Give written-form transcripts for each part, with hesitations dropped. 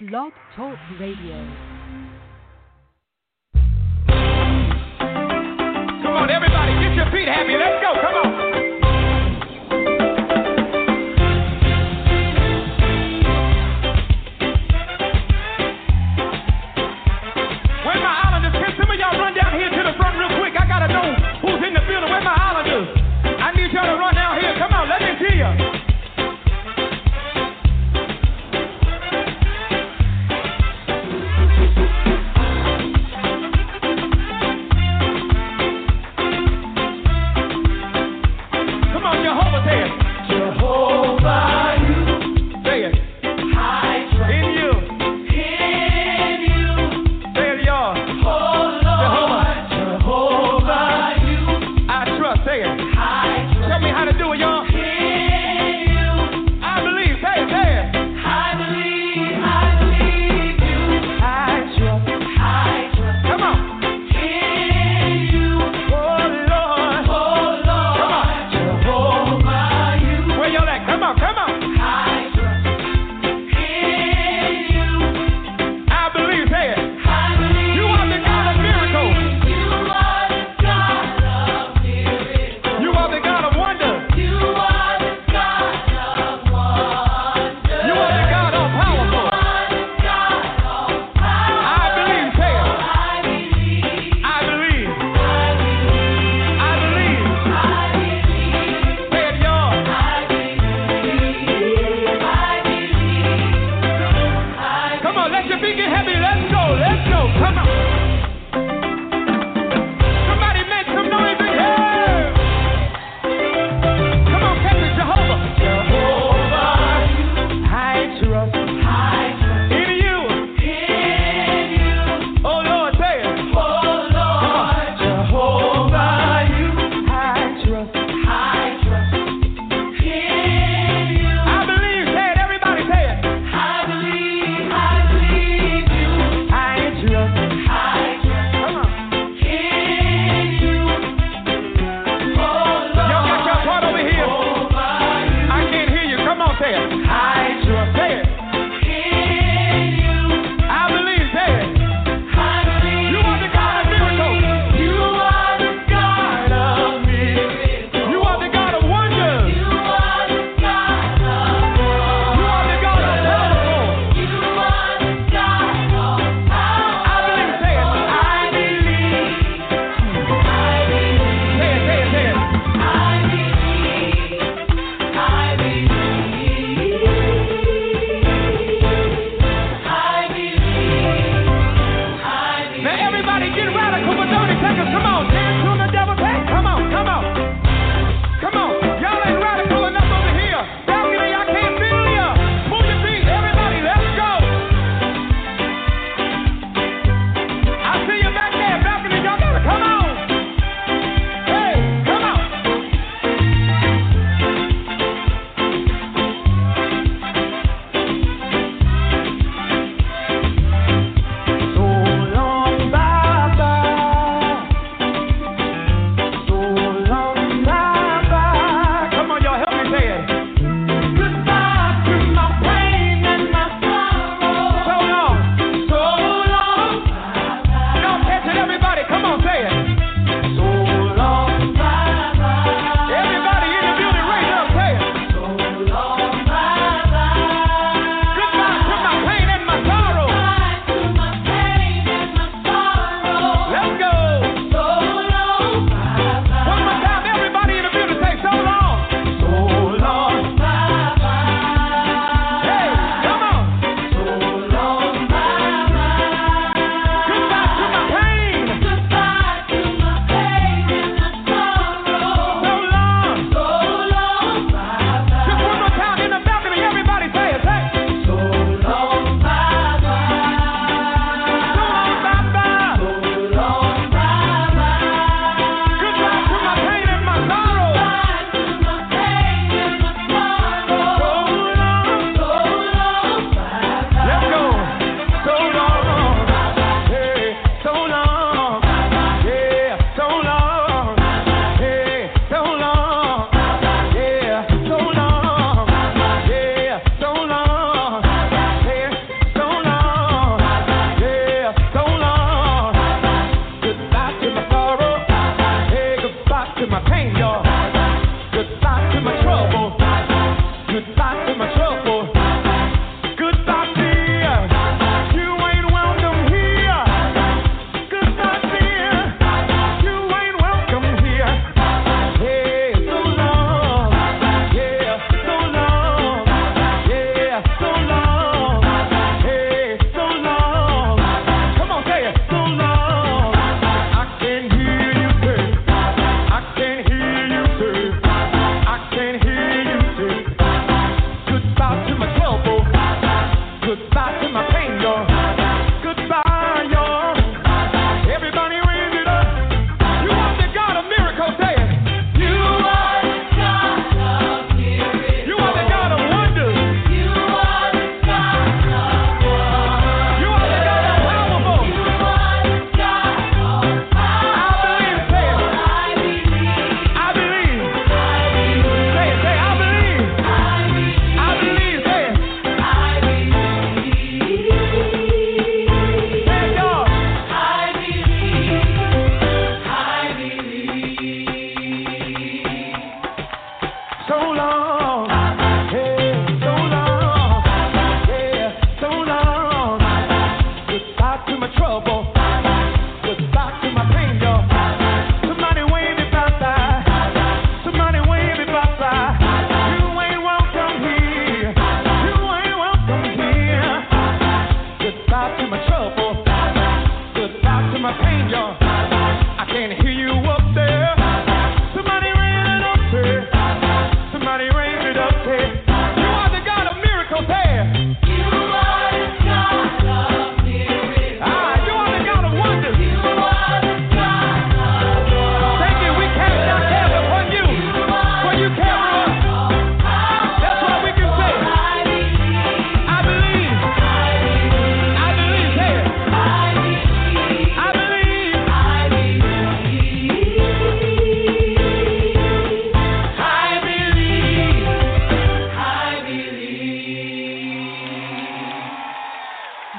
Blog Talk Radio. Come on, everybody, get your feet happy. Let's go. Come on. Where my islanders? Can some of y'all run down here to the front real quick? I gotta know who's in the building. Where my islanders? I need y'all to run down here. Come on, let me see you. I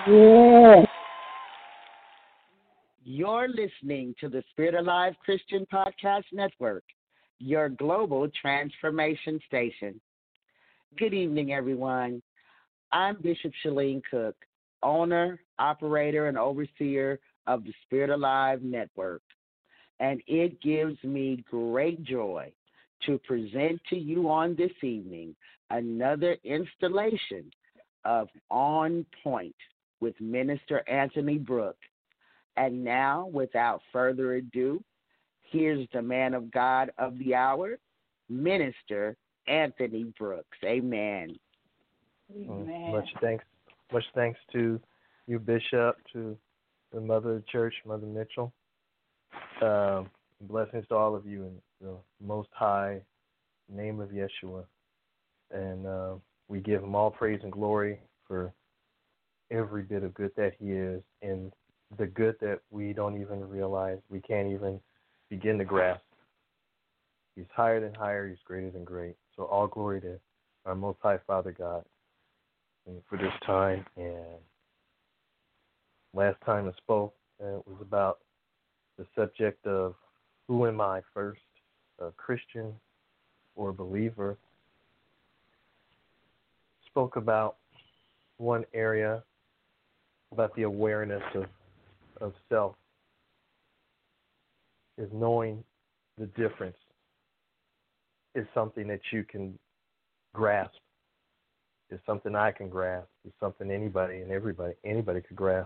Yeah. You're listening to the Spirit Alive Christian Podcast Network, your global transformation station. Good evening, everyone. I'm Bishop Shalene Cook, owner, operator, and overseer of the Spirit Alive Network. And it gives me great joy to present to you on this evening another installation of On Point with Minister Anthony Brooks. And now, without further ado, here's the man of God of the hour, Minister Anthony Brooks. Amen. Amen. Much thanks to you, Bishop, to the mother of the church, Mother Mitchell. Blessings to all of you in the Most High name of Yeshua. And we give him all praise and glory for every bit of good that he is, and the good that we don't even realize, we can't even begin to grasp. He's higher than higher, he's greater than great. So all glory to our Most High Father God for this time. And last time I spoke, it was about the subject of who am I first, a Christian or a believer. Spoke about one area, about the awareness of self, is knowing the difference is something that you can grasp. It's something I can grasp. It's something anybody could grasp.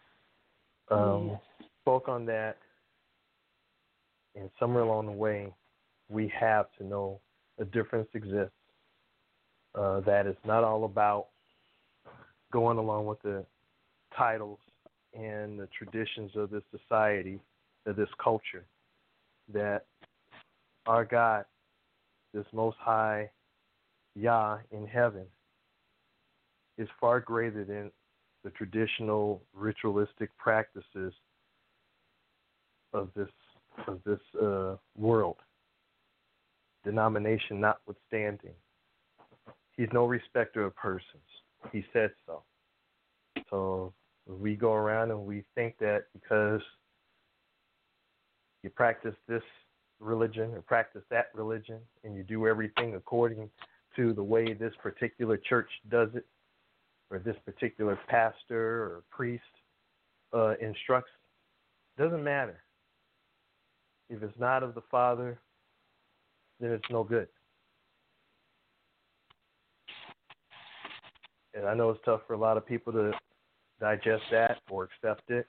Spoke on that, and somewhere along the way, we have to know a difference exists. That is not all about going along with the titles and the traditions of this society, of this culture, that our God, this Most High Yah in heaven, is far greater than the traditional ritualistic practices of this world, denomination notwithstanding. He's no respecter of persons. He said so. So we go around and we think that because you practice this religion or practice that religion and you do everything according to the way this particular church does it, or this particular pastor or priest instructs, doesn't matter. If it's not of the Father, then it's no good. And I know it's tough for a lot of people to digest that or accept it,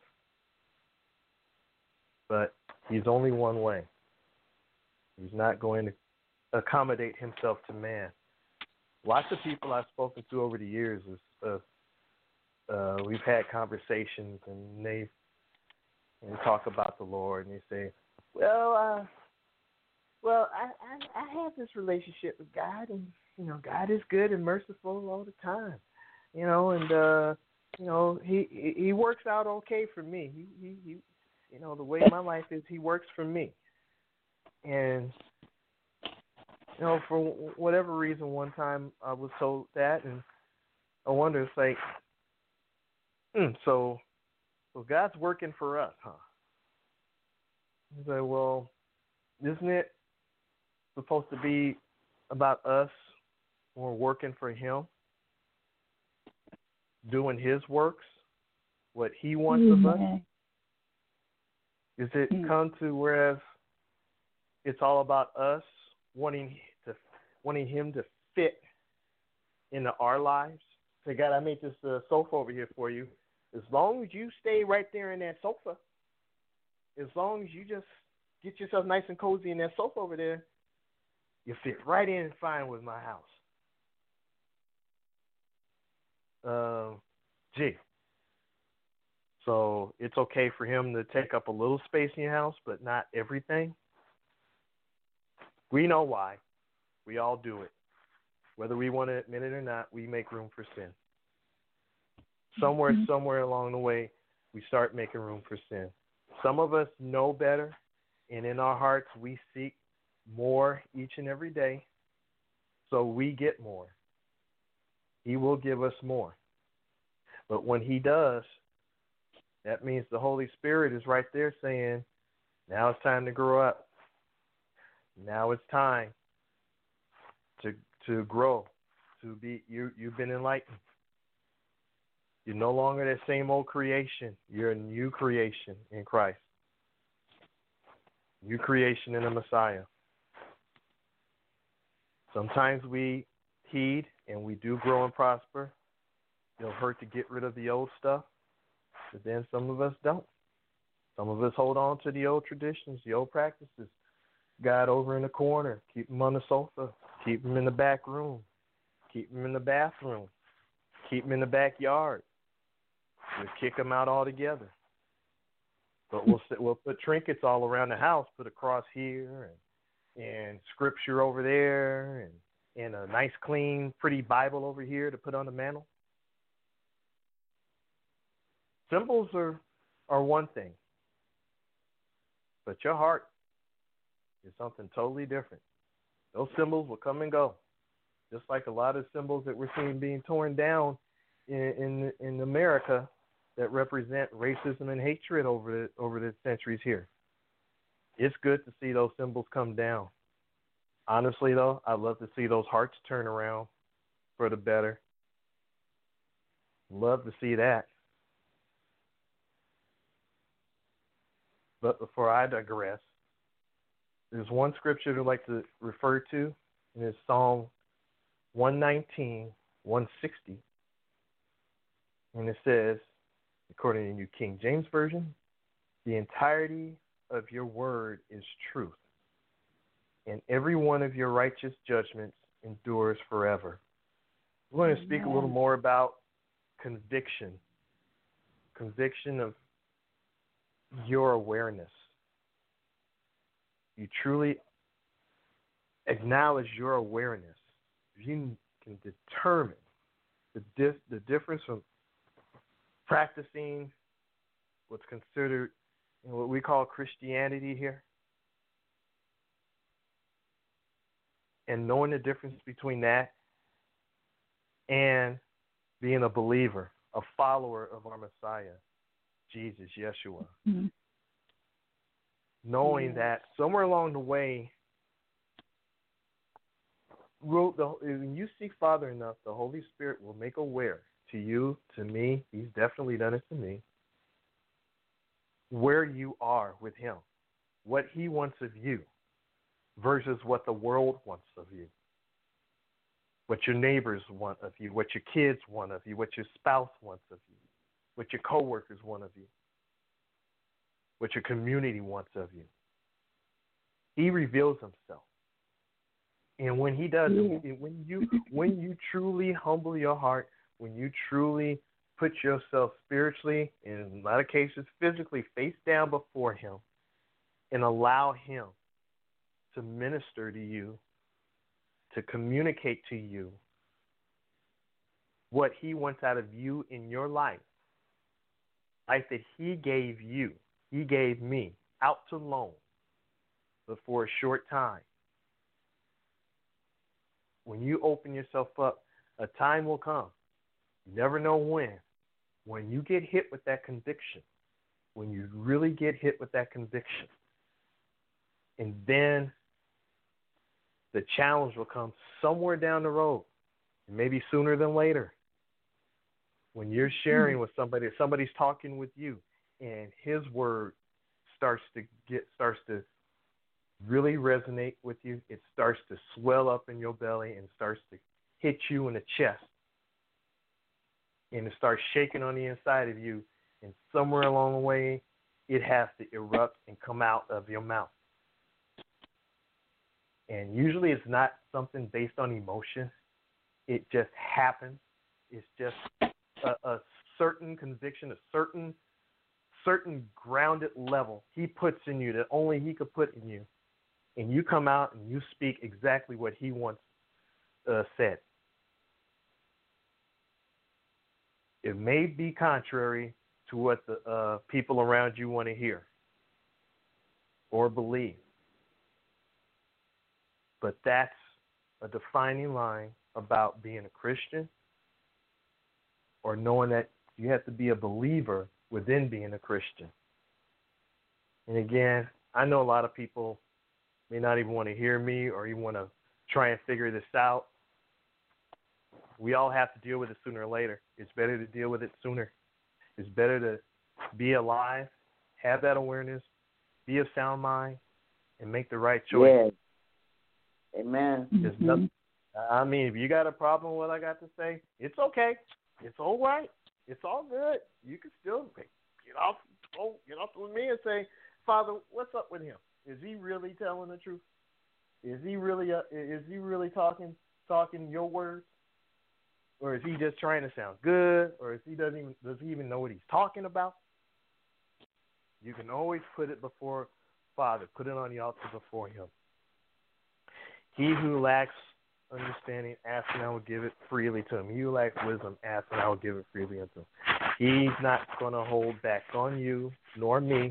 but he's only one way. He's not going to accommodate himself to man. Lots of people I've spoken to over the years, we've had conversations, and they talk about the Lord, and they say, well, I have this relationship with God, and God is good and merciful all the time, and He works out okay for me. He the way my life is, He works for me, and for whatever reason, one time I was told that, and I wonder, it's like, so God's working for us, huh? I say, well, isn't it supposed to be about us or working for Him, doing His works, what He wants of us? Is it come to whereas it's all about us wanting Him to fit into our lives? Say, God, I made this sofa over here for you. As long as you stay right there in that sofa, as long as you just get yourself nice and cozy in that sofa over there, you fit right in fine with my house. So it's okay for Him to take up a little space in your house, but not everything? We know why. We all do it. Whether we want to admit it or not, we make room for sin. Somewhere along the way, we start making room for sin. Some of us know better, and in our hearts, we seek more each and every day, so we get more. He will give us more. But when he does, that means the Holy Spirit is right there saying, now it's time to grow up. Now it's time to grow, to be you've been enlightened. You're no longer that same old creation. You're a new creation in Christ. New creation in the Messiah. Sometimes we heed and we do grow and prosper. It'll hurt to get rid of the old stuff, but then some of us don't. Some of us hold on to the old traditions, the old practices. God over in the corner, keep him on the sofa, keep him in the back room, keep him in the bathroom, keep him in the backyard. We'll kick him out altogether. But we'll put trinkets all around the house, put a cross here and scripture over there and a nice, clean, pretty Bible over here to put on the mantle. Symbols are one thing, but your heart is something totally different. Those symbols will come and go, just like a lot of symbols that we're seeing being torn down in America that represent racism and hatred over the centuries here. It's good to see those symbols come down. Honestly, though, I'd love to see those hearts turn around for the better. Love to see that. But before I digress, there's one scripture I'd like to refer to, and it's Psalm 119, 160. And it says, according to the New King James Version, the entirety of your word is truth, and every one of your righteous judgments endures forever. We're going to speak a little more about conviction of your awareness. You truly acknowledge your awareness. You can determine the difference from practicing what's considered what we call Christianity here, and knowing the difference between that and being a believer, a follower of our Messiah, Jesus, Yeshua. Mm-hmm. Knowing that somewhere along the way, when you seek Father enough, the Holy Spirit will make aware to you, to me, he's definitely done it to me, where you are with him, what he wants of you versus what the world wants of you, what your neighbors want of you, what your kids want of you, what your spouse wants of you, what your coworkers want of you, what your community wants of you. He reveals himself. And when he does, when you truly humble your heart, when you truly put yourself spiritually, in a lot of cases physically, face down before him and allow him to minister to you, to communicate to you what he wants out of you in your life that he gave you, he gave me out to loan, but for a short time. When you open yourself up, a time will come, you never know when you get hit with that conviction, when you really get hit with that conviction, and then the challenge will come somewhere down the road, maybe sooner than later, when you're sharing with somebody, somebody's talking with you, and his word starts to really resonate with you. It starts to swell up in your belly and starts to hit you in the chest. And it starts shaking on the inside of you. And somewhere along the way, it has to erupt and come out of your mouth. And usually it's not something based on emotion. It just happens. It's just a certain conviction, a certain grounded level he puts in you that only he could put in you. And you come out and you speak exactly what he wants said. It may be contrary to what the people around you want to hear or believe. But that's a defining line about being a Christian or knowing that You have to be a believer within being a Christian. And again, I know a lot of people may not even want to hear me or even want to try and figure this out. We all have to deal with it sooner or later. It's better to deal with it sooner. It's better to be alive, have that awareness, be of sound mind, and make the right choice. Yes. Amen. There's nothing, I mean, if you got a problem with what I got to say, it's okay. It's all right. It's all good. You can still get off with me and say, Father, what's up with him? Is he really telling the truth? Is he really talking your words? Or is he just trying to sound good? Or does he even know what he's talking about? You can always put it before Father. Put it on the altar before him. He who lacks understanding, ask and I will give it freely to him. He who lacks wisdom, ask and I will give it freely unto him. He's not going to hold back on you nor me.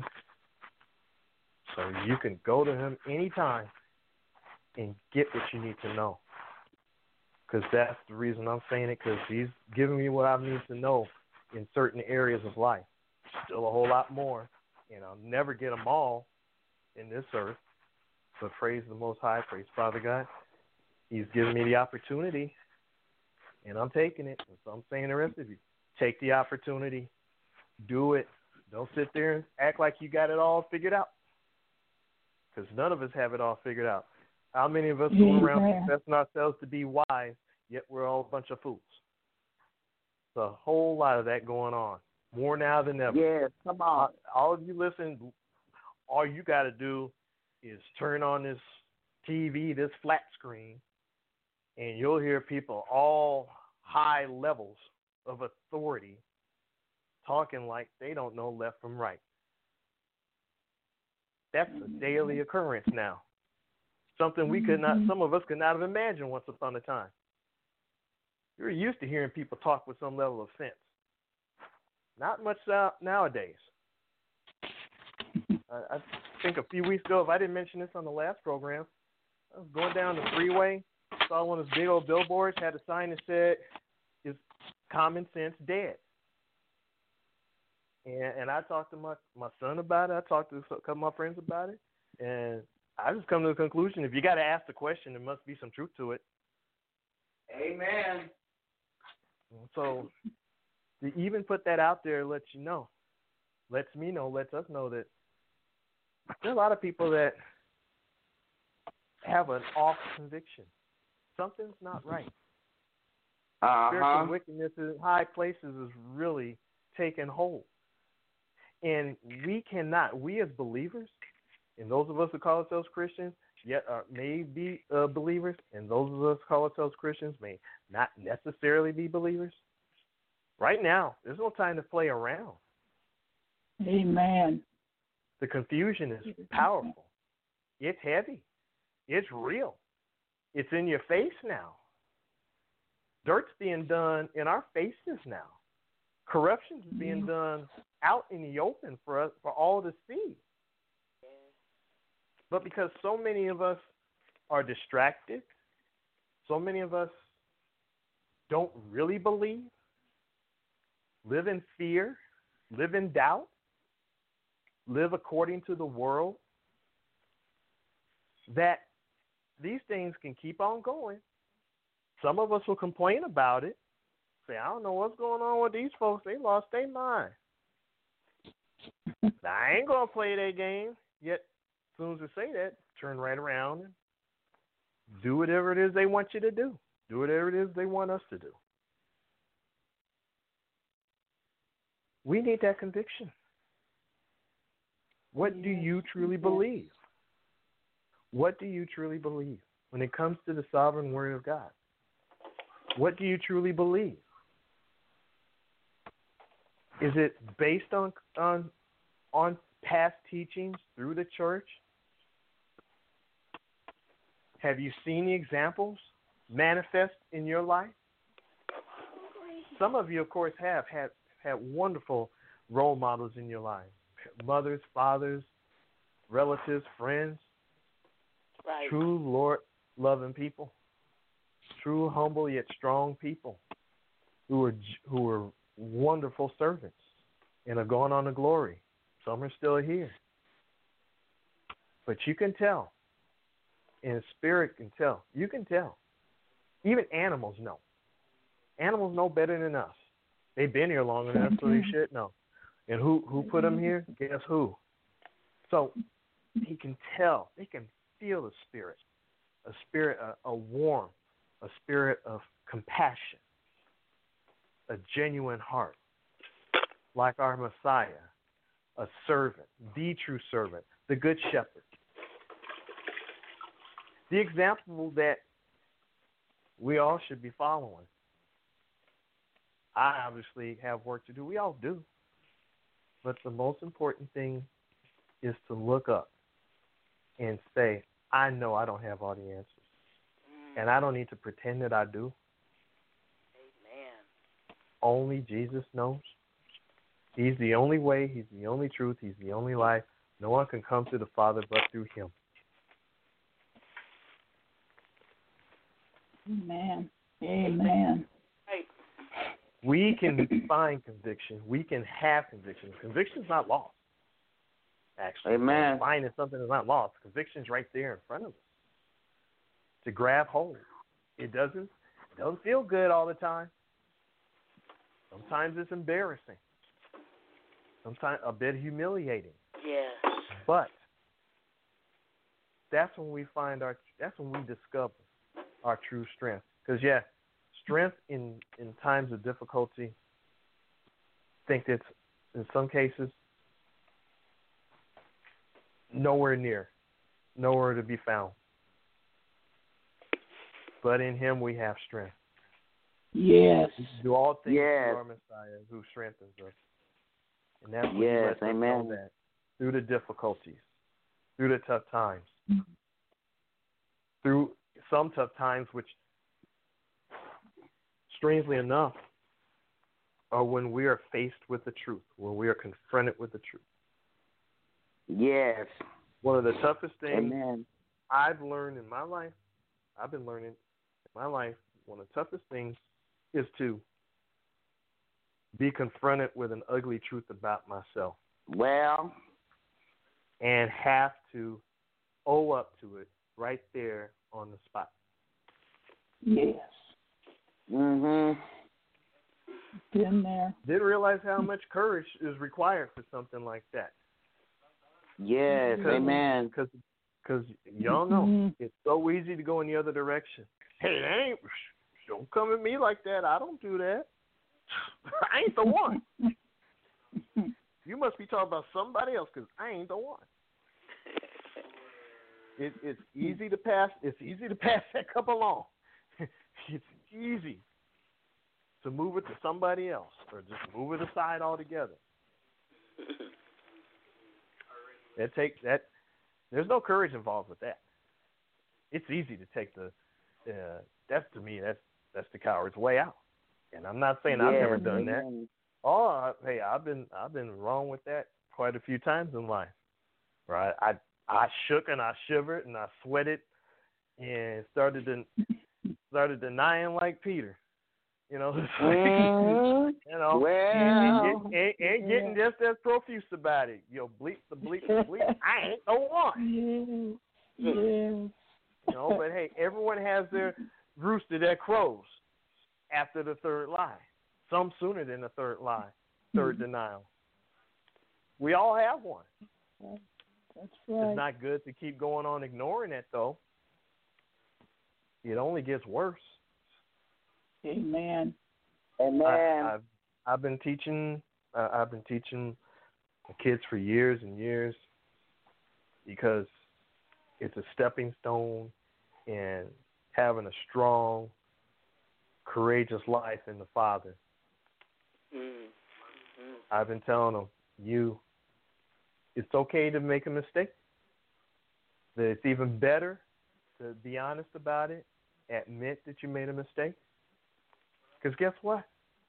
So you can go to him anytime and get what you need to know. Because that's the reason I'm saying it, because he's giving me what I need to know in certain areas of life. Still a whole lot more, and I'll never get them all in this earth. But praise the Most High, praise Father God. He's given me the opportunity, and I'm taking it. So I'm saying the rest of you, take the opportunity, do it. Don't sit there and act like you got it all figured out, because none of us have it all figured out. How many of us go around professing ourselves to be wise, yet we're all a bunch of fools? There's a whole lot of that going on, more now than ever. Yes, come on. All of you listen, all you got to do is turn on this TV, this flat screen, and you'll hear people all high levels of authority talking like they don't know left from right. That's a daily occurrence now. Something we could not, some of us could not have imagined once upon a time. You're used to hearing people talk with some level of sense. Not much nowadays. I think a few weeks ago, if I didn't mention this on the last program, I was going down the freeway, saw one of those big old billboards, had a sign that said, "Is common sense dead?" And I talked to my son about it. I talked to a couple of my friends about it. And I just come to the conclusion, if you got to ask the question, there must be some truth to it. Amen. So to even put that out there lets you know, lets me know, lets us know that there are a lot of people that have an off conviction. Something's not right. Spiritual wickedness in high places is really taking hold. And we as believers, and those of us who call ourselves Christians, yet may be believers, and those of us who call ourselves Christians may not necessarily be believers. Right now, there's no time to play around. Amen. The confusion is powerful. It's heavy. It's real. It's in your face now. Dirt's being done in our faces now. Corruption's being done out in the open for us, for all to see. But because so many of us are distracted, so many of us don't really believe, live in fear, live in doubt, live according to the world, that these things can keep on going. Some of us will complain about it, say, I don't know what's going on with these folks. They lost their mind. Now, I ain't going to play that game. Yet, as soon as we say that, turn right around and do whatever it is they want you to do. Do whatever it is they want us to do. We need that conviction. What do you truly believe? What do you truly believe when it comes to the sovereign word of God? What do you truly believe? Is it based on past teachings through the church? Have you seen the examples manifest in your life? Some of you, of course, have had wonderful role models in your life. Mothers, fathers, relatives, friends. Right. True Lord-loving people. True, humble, yet strong people who were wonderful servants and are going on to glory. Some are still here. But you can tell, and spirit can tell. You can tell. Even animals know. Animals know better than us. They've been here long enough, so they should know. And who put them here? Guess who? So he can tell. They can feel the spirit. A spirit, a warmth, a spirit of compassion, a genuine heart, like our Messiah, a servant, the true servant, the good shepherd. The example that we all should be following. I obviously have work to do. We all do. But the most important thing is to look up and say, I know I don't have all the answers. And I don't need to pretend that I do. Amen. Only Jesus knows. He's the only way. He's the only truth. He's the only life. No one can come to the Father but through him. Amen. Amen. Right. We can find conviction. We can have conviction. Conviction is not lost. Actually, Amen. finding something is not lost. Conviction's right there in front of us to grab hold. It doesn't feel good all the time. Sometimes it's embarrassing. Sometimes a bit humiliating. Yes. But that's when we discover our true strength. Because strength in times of difficulty, I think it's in some cases nowhere to be found. But in him we have strength. Yes. We can do all things Yes. through our Messiah who strengthens us. And that's what Yes, he lets us amen. know that through the difficulties, through the tough times, through some tough times, which, strangely enough, are when we are faced with the truth, when we are confronted with the truth. Yes. One of the toughest things Amen. I've learned in my life, I've been learning in my life, one of the toughest things is to be confronted with an ugly truth about myself Well, and have to owe up to it right there on the spot. Yes. mhm. Been there. Didn't realize how much courage is required for something like that. Yes, amen. Because y'all know Mhm. it's so easy to go in the other direction. Hey, don't come at me like that. I don't do that. I ain't the one. You must be talking about somebody else because I ain't the one. It's easy to pass. It's easy to pass that cup along. It's easy to move it to somebody else or just move it aside altogether. There's no courage involved with that. It's easy to take that's to me that's the coward's way out. And I'm not saying I've never done that. Amen. Oh, hey, I've been wrong with that quite a few times in life. Right? I shook and I shivered and I sweated and started denying like Peter. You know, it's like, you know, Well, and getting just as profuse about it. Yo, bleep the bleep the bleep. I ain't the one. Yes. Yes. You know, but hey, everyone has their rooster that crows after the third lie. Some sooner than the third lie, third denial. We all have one. That's right. It's not good to keep going on ignoring it, though. It only gets worse. Amen. amen. I've been teaching. I've been teaching the kids for years and years because it's a stepping stone in having a strong, courageous life in the Father. I've been telling them, it's okay to make a mistake. That it's even better to be honest about it, admit that you made a mistake. Because guess what?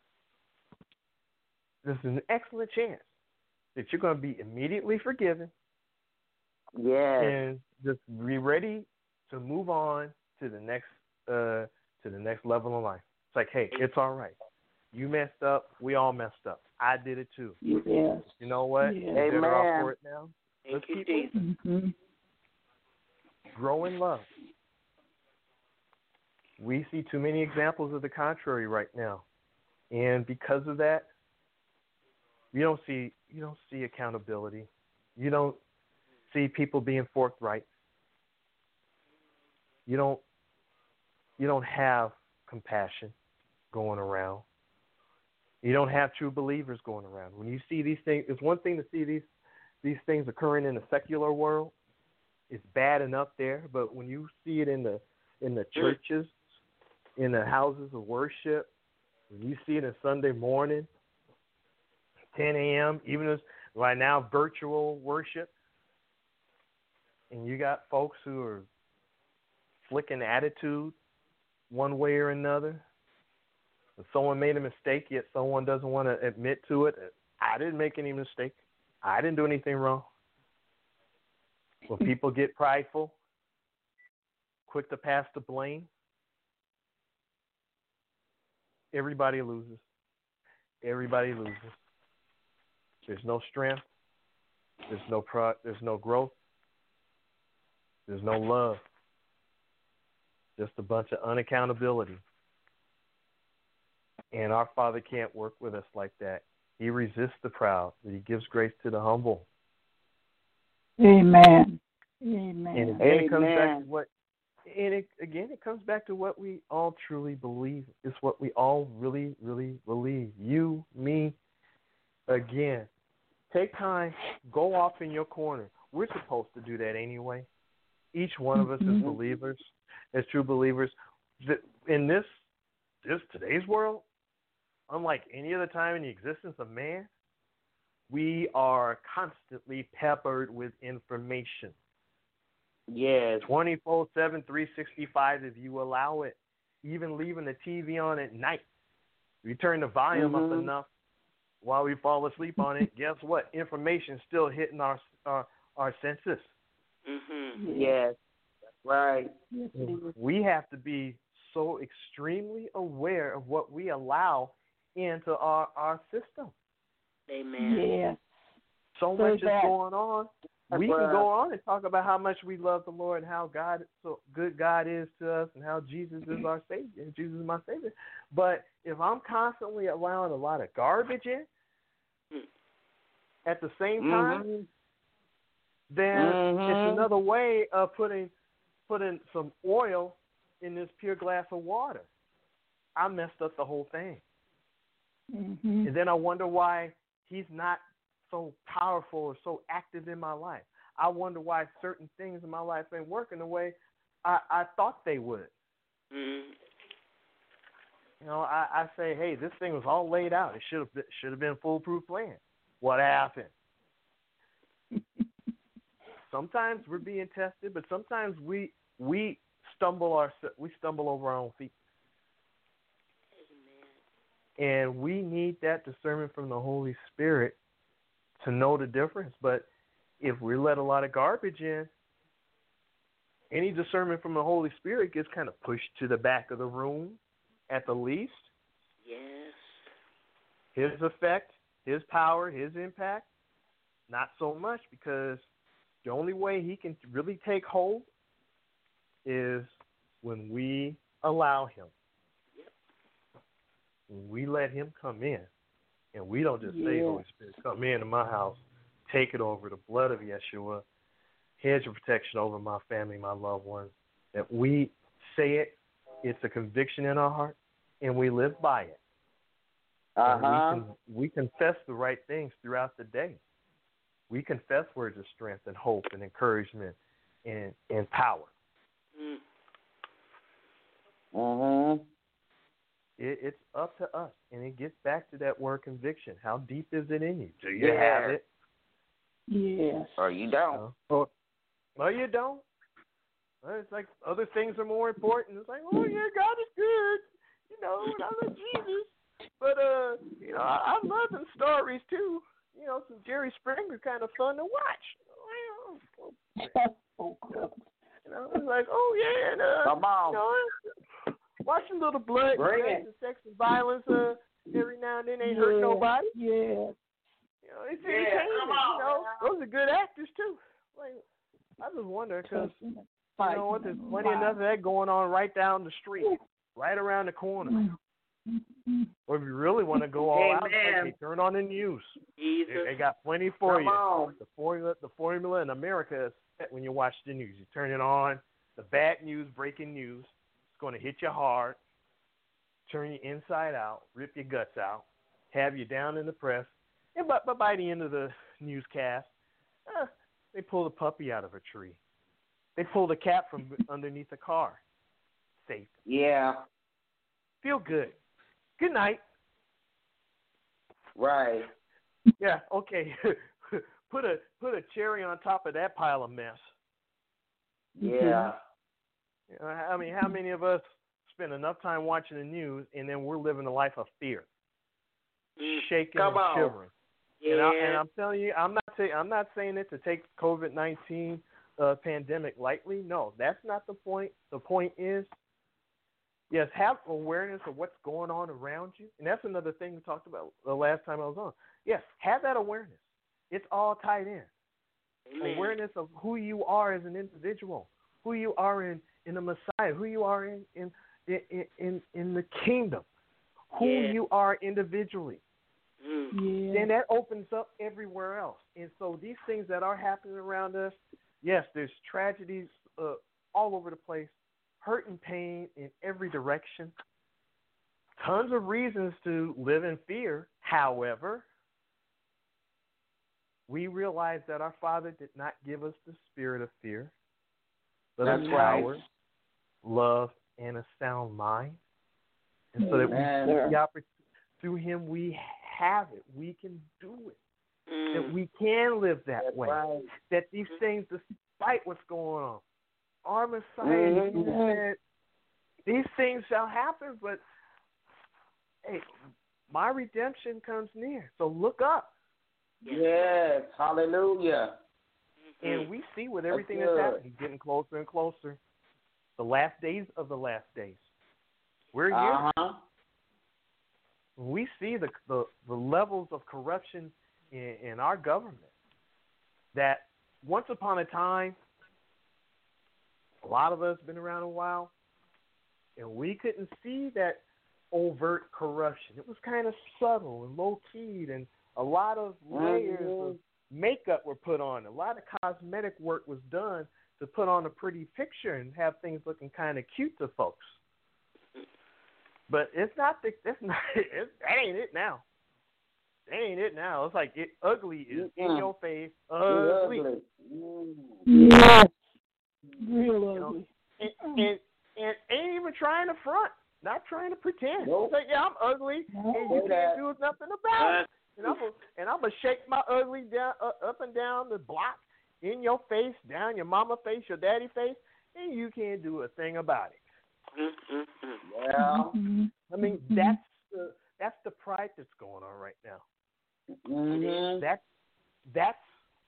There's an excellent chance that you're going to be immediately forgiven Yes. and just be ready to move on to the next level of life. It's like, hey, it's all right. You messed up. We all messed up. I did it too. Yes. You know what? Yes. We're better off Amen. for it now. Let's Thank you, keep moving. Mm-hmm. Grow in love. We see too many examples of the contrary right now. And because of that, you don't see accountability. You don't see people being forthright. You don't have compassion going around. You don't have true believers going around. When you see these things, it's one thing to see these things occurring in the secular world. It's bad enough there, but when you see it in the churches, in the houses of worship, when you see it on Sunday morning, 10 a.m., even as right now, virtual worship, and you got folks who are flicking attitude one way or another. If someone made a mistake, yet someone doesn't want to admit to it, I didn't make any mistake. I didn't do anything wrong. When people get prideful, quick to pass the blame, everybody loses. Everybody loses. There's no strength. There's no growth. There's no love. Just a bunch of unaccountability. And our Father can't work with us like that. He resists the proud, but He gives grace to the humble. Amen. Amen. And again, it comes back to it comes back to what we all truly believe. It's what we all really, really believe. You, me, again. Take time, go off in your corner. We're supposed to do that anyway. Each one of us as believers, as true believers, in this today's world, unlike any other time in the existence of man, we are constantly peppered with information. Yes. 24/7, 365 if you allow it. Even leaving the TV on at night. If you turn the volume up enough while we fall asleep on it, guess what? Information's still hitting our senses. Yes. Right. We have to be so extremely aware of what we allow into our system. Amen. Yes. So much is going on. We can go on and talk about how much we love the Lord and how so good God is to us and how Jesus is our Savior and Jesus is my Savior. But if I'm constantly allowing a lot of garbage in at the same time, then it's another way of putting some oil in this pure glass of water. I messed up the whole thing. And then I wonder why He's not so powerful or so active in my life. I wonder why certain things in my life ain't working the way I thought they would. You know, I say, hey, this thing was all laid out. It should have been a foolproof plan. What happened? Sometimes we're being tested, but sometimes we stumble over our own feet. And we need that discernment from the Holy Spirit to know the difference. But if we let a lot of garbage in, any discernment from the Holy Spirit gets kind of pushed to the back of the room at the least. Yes. His effect, His power, His impact, not so much, because the only way He can really take hold is when we allow Him. When we let Him come in, and we don't just say, Holy Spirit, come into my house, take it over, the blood of Yeshua, hedge of protection over my family, my loved ones, that we say it, it's a conviction in our heart, and we live by it. We confess the right things throughout the day. We confess words of strength and hope and encouragement and power. It's up to us, and it gets back to that word conviction. How deep is it in you? Do you have it? Yes. Or you don't. No, you don't. It's like other things are more important. It's like, oh, yeah, God is good. You know, and I love Jesus. But, you know, I love them stories, too. You know, some Jerry Springer kind of fun to watch. You know, it's like, oh, yeah. And, come on. You know, watching little blood and sex and violence, every now and then ain't hurt nobody. Yeah. You know, it's entertainment. You know, those are good actors too. Like, I just wonder because you know what? There's plenty enough of that going on right down the street, right around the corner. Or if you really want to go all out, like, turn on the news. They got plenty for you. The formula in America is set when you watch the news. You turn it on, the bad news, breaking news. It's going to hit you hard, turn you inside out, rip your guts out, have you down in the press. And but by the end of the newscast, they pull the puppy out of a tree. They pull the cat from underneath the car. Safe. Yeah. Feel good. Good night. Right. Yeah, okay. put a cherry on top of that pile of mess. Yeah. I mean, how many of us spend enough time watching the news and then we're living a life of fear, shaking and shivering? Yeah. And I'm telling you, I'm not saying it to take COVID-19 pandemic lightly. No, that's not the point. The point is, yes, have awareness of what's going on around you. And that's another thing we talked about the last time I was on. Yes, have that awareness. It's all tied in. Amen. Awareness of who you are as an individual, who you are in the Messiah, who you are in the kingdom, who you are individually. Then that opens up everywhere else. And so these things that are happening around us, yes, there's tragedies all over the place. Hurt and pain in every direction. Tons of reasons to live in fear. However, we realize that our Father did not give us the spirit of fear, but of power, love, and a sound mind. And so that we get the opportunity, through Him we have it. We can do it. That we can live that way. Right. That these things, despite what's going on, our Messiah said, these things shall happen, but hey, my redemption comes near. So look up. Yes, hallelujah. And we see with everything that's happening, getting closer and closer. The last days of the last days. We're here. We see the levels of corruption in our government that once upon a time, a lot of us been around a while, and we couldn't see that overt corruption. It was kind of subtle and low-keyed, and a lot of layers of makeup were put on. A lot of cosmetic work was done to put on a pretty picture and have things looking kind of cute to folks. But that ain't it now. That ain't it now. It's like ugly is in your face. Ugly. Yeah. Real ugly. And ain't even trying to front. Not trying to pretend. Nope. It's like, yeah, I'm ugly, and you can't do nothing about it. And I'm going to shake my ugly down, up and down the block, in your face, down your mama face, your daddy face, and you can't do a thing about it. Well, I mean, that's the pride that's going on right now. That's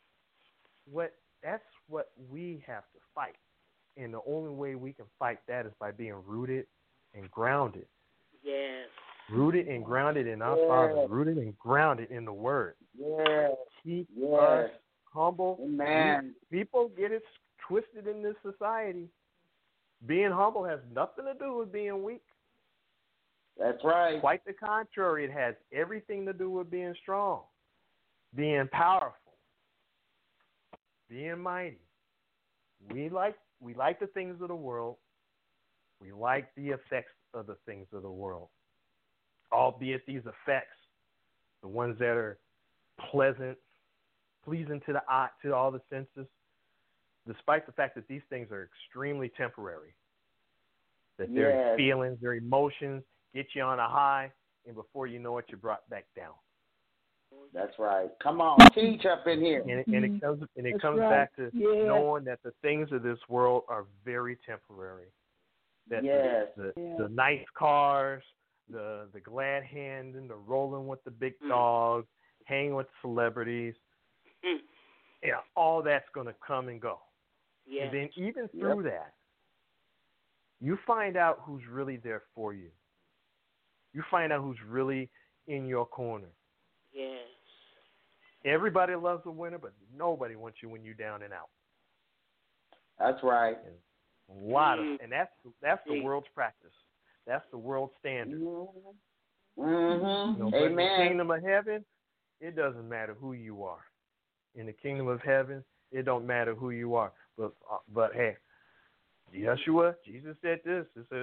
what we have to fight, and the only way we can fight that is by being rooted and grounded. Yes. Rooted and grounded in our Father. Rooted and grounded in the Word. Yes. Keep us humble. Amen. People get it twisted in this society. Being humble has nothing to do with being weak. That's right. Quite the contrary. It has everything to do with being strong, being powerful, being mighty. We like the things of the world. We like the effects of the things of the world. Albeit these effects, the ones that are pleasant, pleasing to the eye, to all the senses, despite the fact that these things are extremely temporary, that their feelings, their emotions get you on a high, and before you know it, you're brought back down. That's right. Come on, teach up in here. And it comes back to knowing that the things of this world are very temporary. That the nice cars, the glad hand and the rolling with the big dogs, hanging with celebrities, all that's going to come and go. Yeah. And then even through that, you find out who's really there for you. You find out who's really in your corner. Yes. Everybody loves a winner, but nobody wants you when you're down and out. That's right. And a lot of, and that's the world's practice. That's the world standard. Mm-hmm. You know, but in the Amen. kingdom of heaven, it doesn't matter who you are. In the kingdom of heaven, it don't matter who you are. But hey, Yeshua, Jesus said this. It says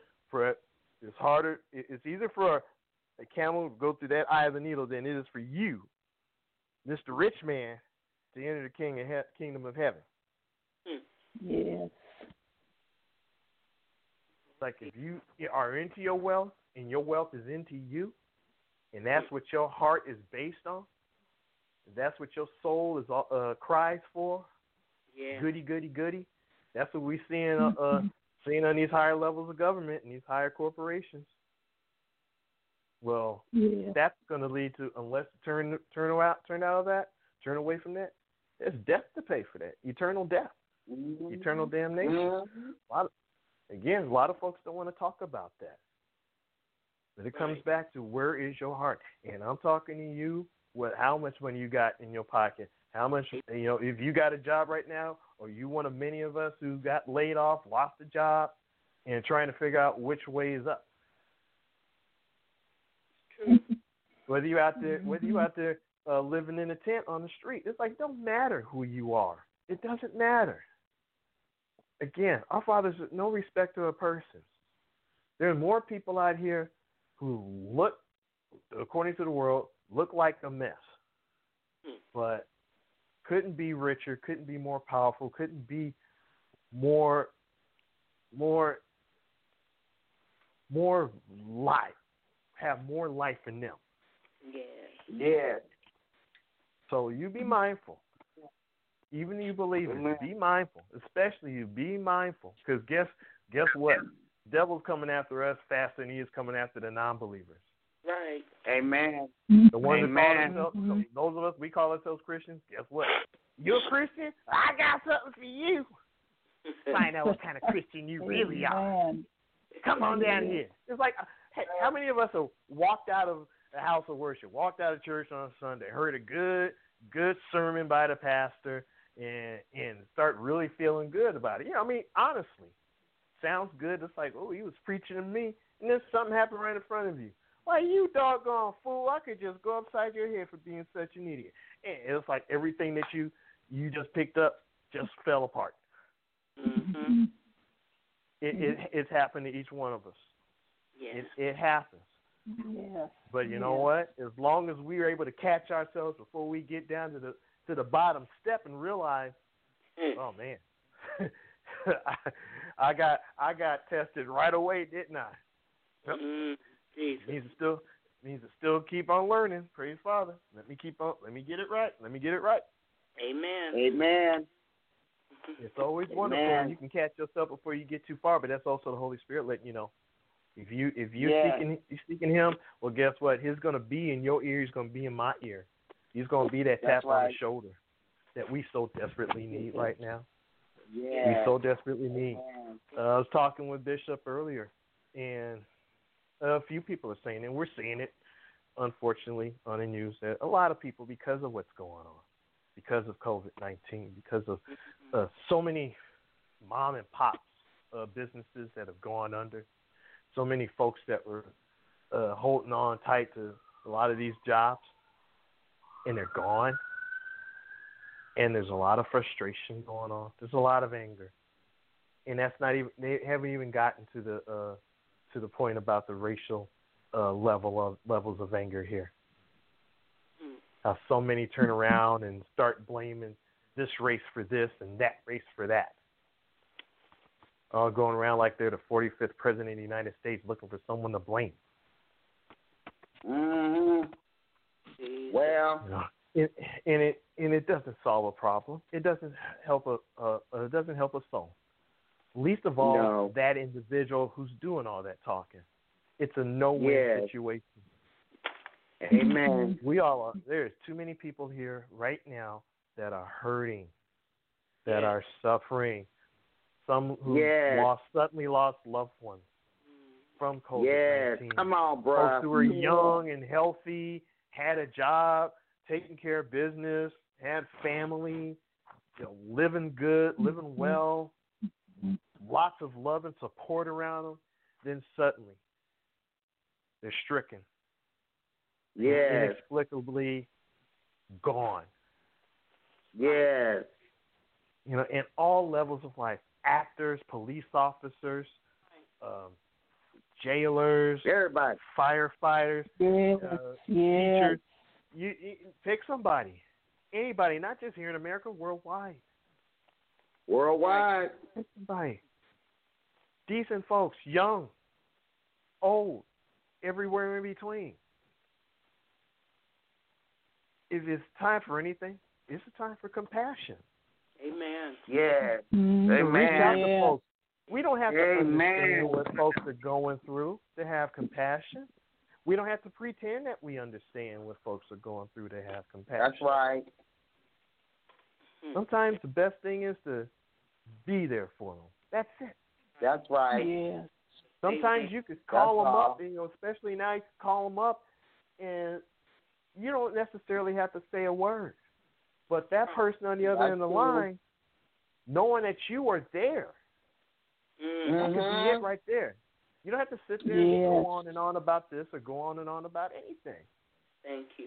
it's easier for a camel to go through that eye of the needle than it is for you, Mr. Rich Man, to enter the kingdom of heaven. Yes. Like if you are into your wealth and your wealth is into you, and that's what your heart is based on, that's what your soul is cries for. Yeah. Goody, goody, goody. That's what we're seeing on these higher levels of government and these higher corporations. Well, that's going to lead to, unless you turn away from that, there's death to pay for that. Eternal death, eternal damnation. A lot of folks don't want to talk about that. But it comes back to, where is your heart? And I'm talking to you, how much money you got in your pocket. How much, if you got a job right now, or you one of many of us who got laid off, lost a job, and trying to figure out which way is up. True. Whether you out there living in a tent on the street, it's like, it don't matter who you are. It doesn't matter. Again, our Father's no respecter of persons. There are more people out here who look, according to the world, look like a mess, but couldn't be richer, couldn't be more powerful, couldn't be more life, have more life in them. Yeah. So you be mindful. Even you believers, be mindful. Especially you, be mindful. Because guess what? The devil's coming after us faster than he is coming after the non-believers. Right. Amen. The ones that call themselves, those of us, we call ourselves Christians, guess what? You're a Christian? I got something for you. Find out what kind of Christian you really are. Come on down here. It's like, hey, how many of us have walked out of a house of worship, walked out of church on a Sunday, heard a good sermon by the pastor, and start really feeling good about it? I mean, honestly, sounds good. It's like, oh, he was preaching to me, and then something happened right in front of you. Why, you doggone fool, I could just go upside your head for being such an idiot. And it's like everything that you just picked up just fell apart. Mm-hmm. It's happened to each one of us. Yes. It happens. Yes. But you know what? As long as we are able to catch ourselves before we get down to the bottom step and realize, oh man, I got tested right away, didn't I? Yep. Means to still keep on learning. Praise Father. Let me get it right. Amen. It's always wonderful when you can catch yourself before you get too far, but that's also the Holy Spirit letting you know. If you're seeking Him, well, guess what? He's going to be in your ear. He's going to be in my ear. He's going to be that tap on the shoulder that we so desperately need right now. Yeah. We so desperately need. I was talking with Bishop earlier, and a few people are saying, and we're seeing it, unfortunately, on the news, that a lot of people, because of what's going on, because of COVID-19, because of so many mom and pops businesses that have gone under, so many folks that were holding on tight to a lot of these jobs, and they're gone. And there's a lot of frustration going on. There's a lot of anger, and that's not even. They haven't even gotten to the point about the racial levels of anger here. How so many turn around and start blaming this race for this and that race for that. All going around like they're the 45th president of the United States looking for someone to blame. Mm-hmm. Well, and it doesn't solve a problem. It doesn't help a soul. Least of all, that individual who's doing all that talking. It's a no-win situation. Amen. We all are. There's too many people here right now that are hurting, that are suffering. Some who suddenly lost loved ones. from COVID-19. Yes, come on, bro. Folks who were young and healthy, had a job, taking care of business, had family, living good, living well, lots of love and support around them. Then suddenly, they're stricken. Yes. Inexplicably gone. Yes. In all levels of life. Actors, police officers, jailers, everybody, firefighters, teachers. You pick somebody, anybody, not just here in America, worldwide. Pick somebody. Decent folks, young, old, everywhere in between. If it's time for anything, it's a time for compassion. Amen. Yeah. Reach out to Amen. folks. We don't have to understand what folks are going through to have compassion. We don't have to pretend that we understand what folks are going through to have compassion. That's right. Sometimes the best thing is to be there for them. That's it. That's right. Yeah. Sometimes you could call them all. up, and, especially now, you can call them up, and you don't necessarily have to say a word. But that person on the other end of the line, knowing that you are there, that could be it right there. You don't have to sit there and go on and on about this or go on and on about anything. Thank you.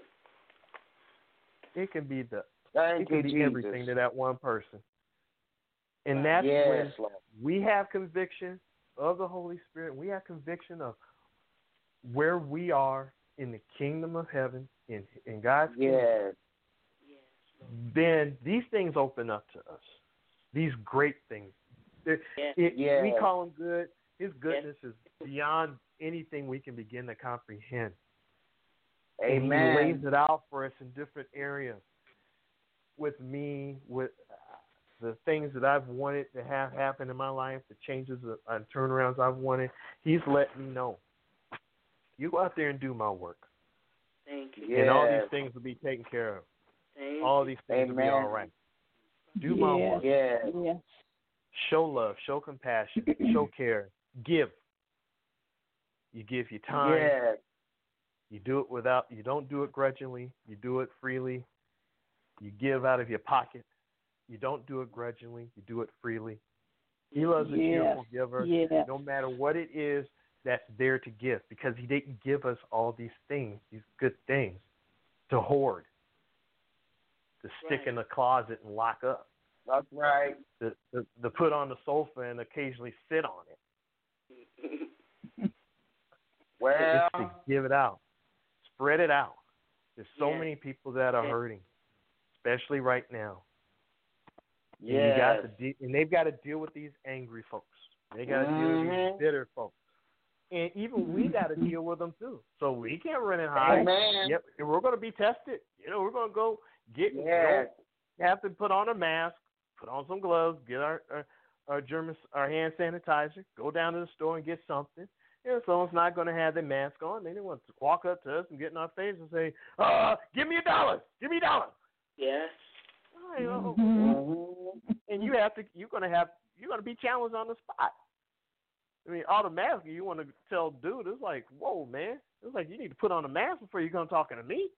It can be Jesus. everything to that one person. And that's when we have conviction of the Holy Spirit. We have conviction of where we are in the kingdom of heaven, in God's kingdom. Then these things open up to us. These great things. We call them good. His goodness is beyond anything we can begin to comprehend. Amen. And he lays it out for us in different areas. With me, with the things that I've wanted to have happen in my life, the changes and turnarounds I've wanted, he's let me know. You go out there and do my work. Thank you. And all these things will be taken care of. All these things will be all right. Do my work. Yeah. Show love. Show compassion. Show care. Give. You give your time. Yeah. You do it you don't do it grudgingly. You do it freely. You give out of your pocket. You don't do it grudgingly. You do it freely. He loves a cheerful giver. No matter what it is that's there to give, because he didn't give us all these things, these good things, to hoard, to stick in the closet and lock up. That's right. To put on the sofa and occasionally sit on it. It's to give it out. Spread it out. There's so many people that are hurting, especially right now. Yeah. And they've got to deal with these angry folks. They got to deal with these bitter folks. And even we got to deal with them too. So we can't run and hide. Yep, we're going to be tested. We're going to go have to put on a mask, put on some gloves, get our hand sanitizer, go down to the store and get something. Someone's not going to have their mask on. They want to walk up to us and get in our face and say, "Give me $1. Give me $1." Yes. And you're going to be challenged on the spot. I mean, automatically you want to tell dude, it's like, whoa, man. It's like you need to put on a mask before you come talking to me.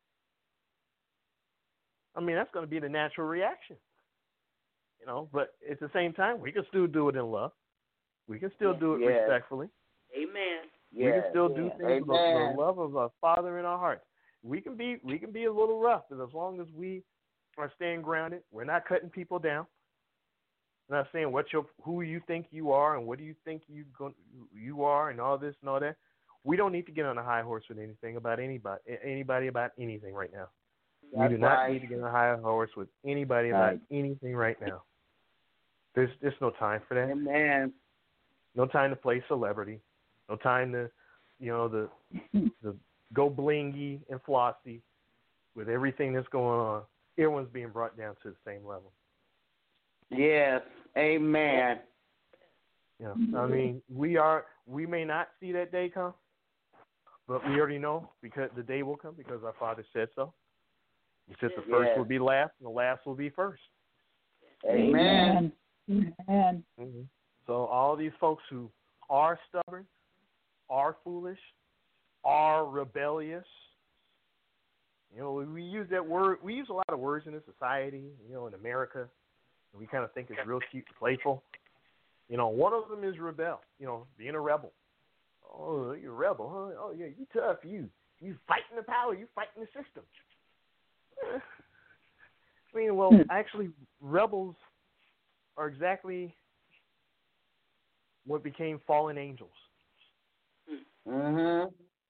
I mean, that's going to be the natural reaction. But at the same time, we can still do it in love. We can still do it respectfully. Amen. We can still do things with the love of our Father in our hearts. We can be a little rough, but as long as we are staying grounded, we're not cutting people down. We're not saying who you think you are and what do you think you are and all this and all that. We don't need to get on a high horse with anything about anybody about anything right now. We do not need to get on a high horse with anybody about anything right now. There's no time for that. Amen. No time to play celebrity. No time to, the go blingy and flossy with everything that's going on. Everyone's being brought down to the same level. Yes. Amen. I mean, we may not see that day come, but we already know because the day will come because our Father said so. He said the first will be last and the last will be first. Amen. Amen. Mm-hmm. So all these folks who are stubborn, are foolish, are rebellious. We use that word. We use a lot of words in this society, in America. And we kind of think it's real cute and playful. One of them is rebel, being a rebel. Oh, you're a rebel, huh? Oh, yeah, you tough. You fighting the power. You fighting the system. Actually, rebels are exactly what became fallen angels. Mm-hmm.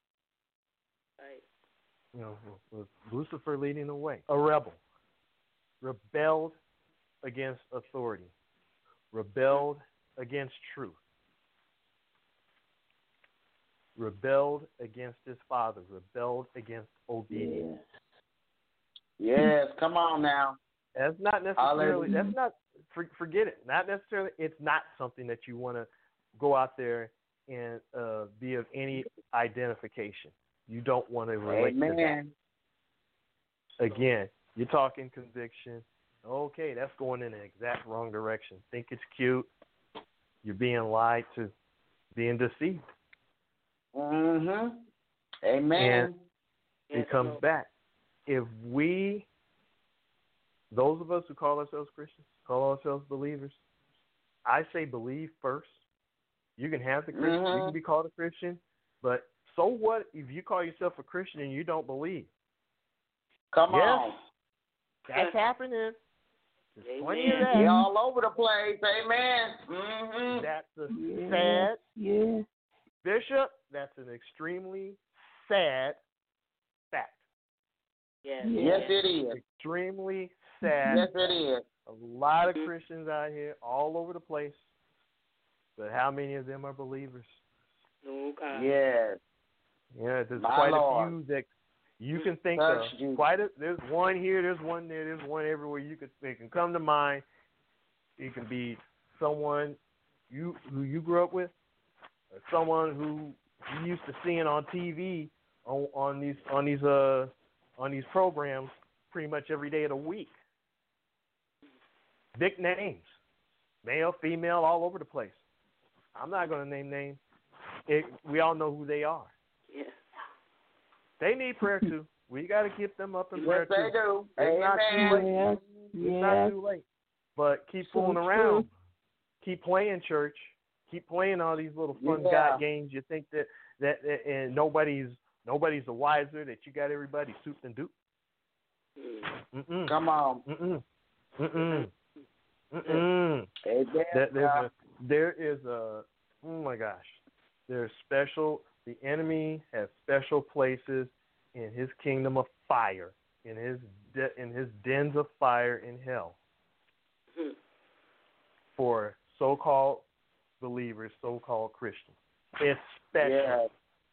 Right. With Lucifer leading the way. A rebel rebelled against authority, rebelled against truth, rebelled against his father, rebelled against obedience. Yes, come on now. That's not necessarily, forget it. Not necessarily, it's not something that you want to go out there and be of any identification. You don't want to relate to that. Again, you're talking conviction. Okay, that's going in the exact wrong direction. Think it's cute. You're being lied to, being deceived. Mm-hmm. Amen. And it comes back. If those of us who call ourselves Christians, call ourselves believers, I say believe first. You can have the Christian, you can be called a Christian, but so what if you call yourself a Christian and you don't believe? Come on. That's happening. There's plenty of You're that. all over the place. Amen. Mm-hmm. That's a sad, Bishop, that's an extremely sad fact. Yes. Yes, it is. Extremely sad. Yes, it is. A lot of Christians out here all over the place, but how many of them are believers? No, God. Yes. Yeah, there's My quite Lord. a few that you can think Touch of. you. There's one here, there's one there, there's one everywhere. They can come to mind. It can be someone who you grew up with, or someone who you used to seeing on TV on these programs pretty much every day of the week. Big names, male, female, all over the place. I'm not going to name names. We all know who they are. Yes. They need prayer too. We got to keep them up in prayer Yes, too. they do. It's not too late. Yes. It's not too late. But keep fooling around. Keep playing church. Keep playing all these little fun God games. You think that and nobody's the wiser, that you got everybody souped and duped. Mm-mm. Come on. Mm-mm. Mm-mm. Mm-mm. There is a oh my gosh. There's the enemy has special places in his kingdom of fire, in his dens of fire in hell, for so-called believers, so-called Christians. Especially.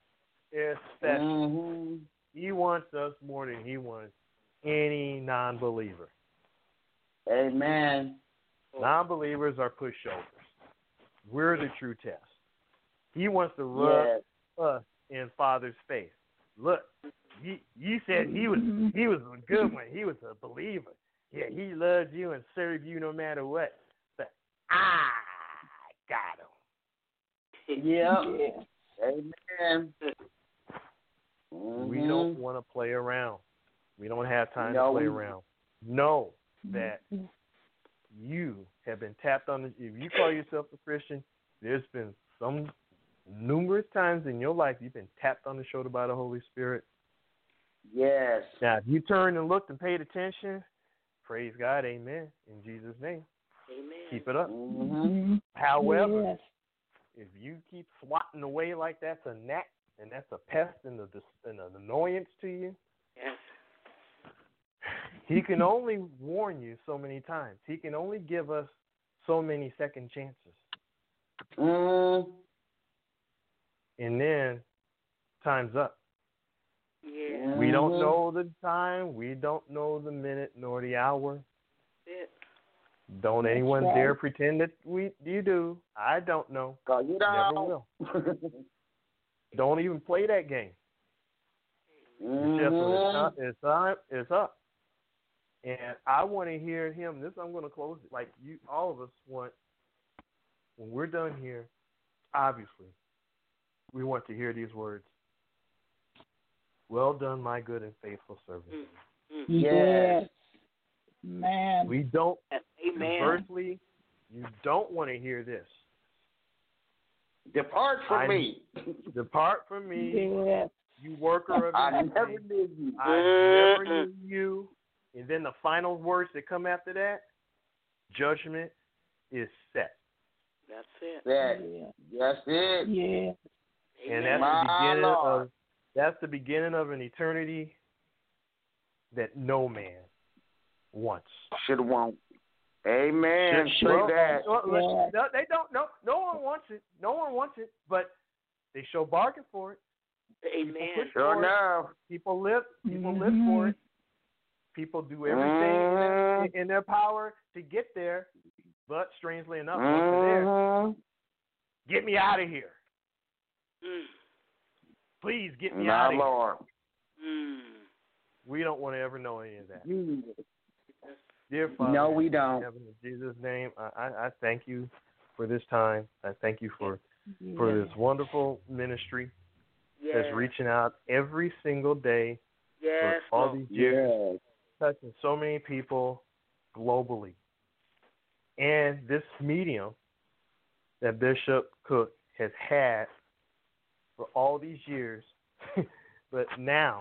Mm-hmm. He wants us more than he wants any non-believer. Amen. Non-believers are push-shoulders. We're the true test. He wants to rub us in Father's face. Look, you said he was a good one. He was a believer. Yeah, he loves you and serves you no matter what. But I got him. Yeah. Amen. We don't want to play around. We don't have time to play around. Know that you have been tapped on. If you call yourself a Christian, there's been some numerous times in your life you've been tapped on the shoulder by the Holy Spirit. Yes. Now, if you turned and looked and paid attention, praise God, amen, in Jesus' name. Amen. Keep it up. Mm-hmm. However, if you keep swatting away like that's a gnat and that's a pest and an annoyance to you, yes. He can only warn you so many times. He can only give us so many second chances. And then time's up. Yeah. We don't know the time. We don't know the minute nor the hour. Don't anyone dare pretend that you do. I don't know. You never will. Don't even play that game. It's up. And I want to hear him. I'm going to close it. Like all of us want, when we're done here, obviously, we want to hear these words. Well done, my good and faithful servant. Yes. Man. We don't, Amen. conversely, you don't want to hear this. Depart from me. Depart from me, Yes. you worker of I iniquity. never knew you. I never knew you. And then the final words that come after that, judgment is set. That's it. That's it. Yeah. And that's My the beginning Lord. of the beginning of an eternity that no man wants. Should want. Amen. Say that. No, they don't. No one wants it. No one wants it. But they show bargain for it. Amen. Sure enough. People live for it. People do everything in their power to get there. But strangely enough, once they're there, get me out of here. Please get me out of here. Lord. We don't want to ever know any of that. Dear Father, No, we don't. in Jesus' name, I thank you for this time. I thank you for this wonderful ministry that's reaching out every single day for all these years, touching so many people globally. And this medium that Bishop Cook has had for all these years, but now,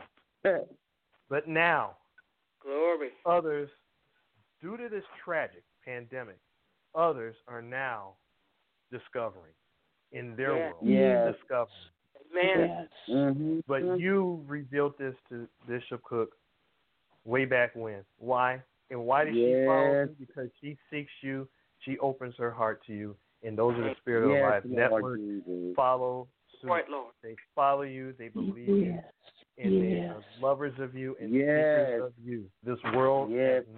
glory. Others, due to this tragic pandemic, others are now discovering in their world, discovering. Man. Yes. But you revealed this to Bishop Cook way back when. Why? And why did she follow you? Because she seeks you. She opens her heart to you. And those are the Spirit of Life Network. Follow suit. Right, Lord. They follow you. They believe you. And they are lovers of you and seekers of you. This world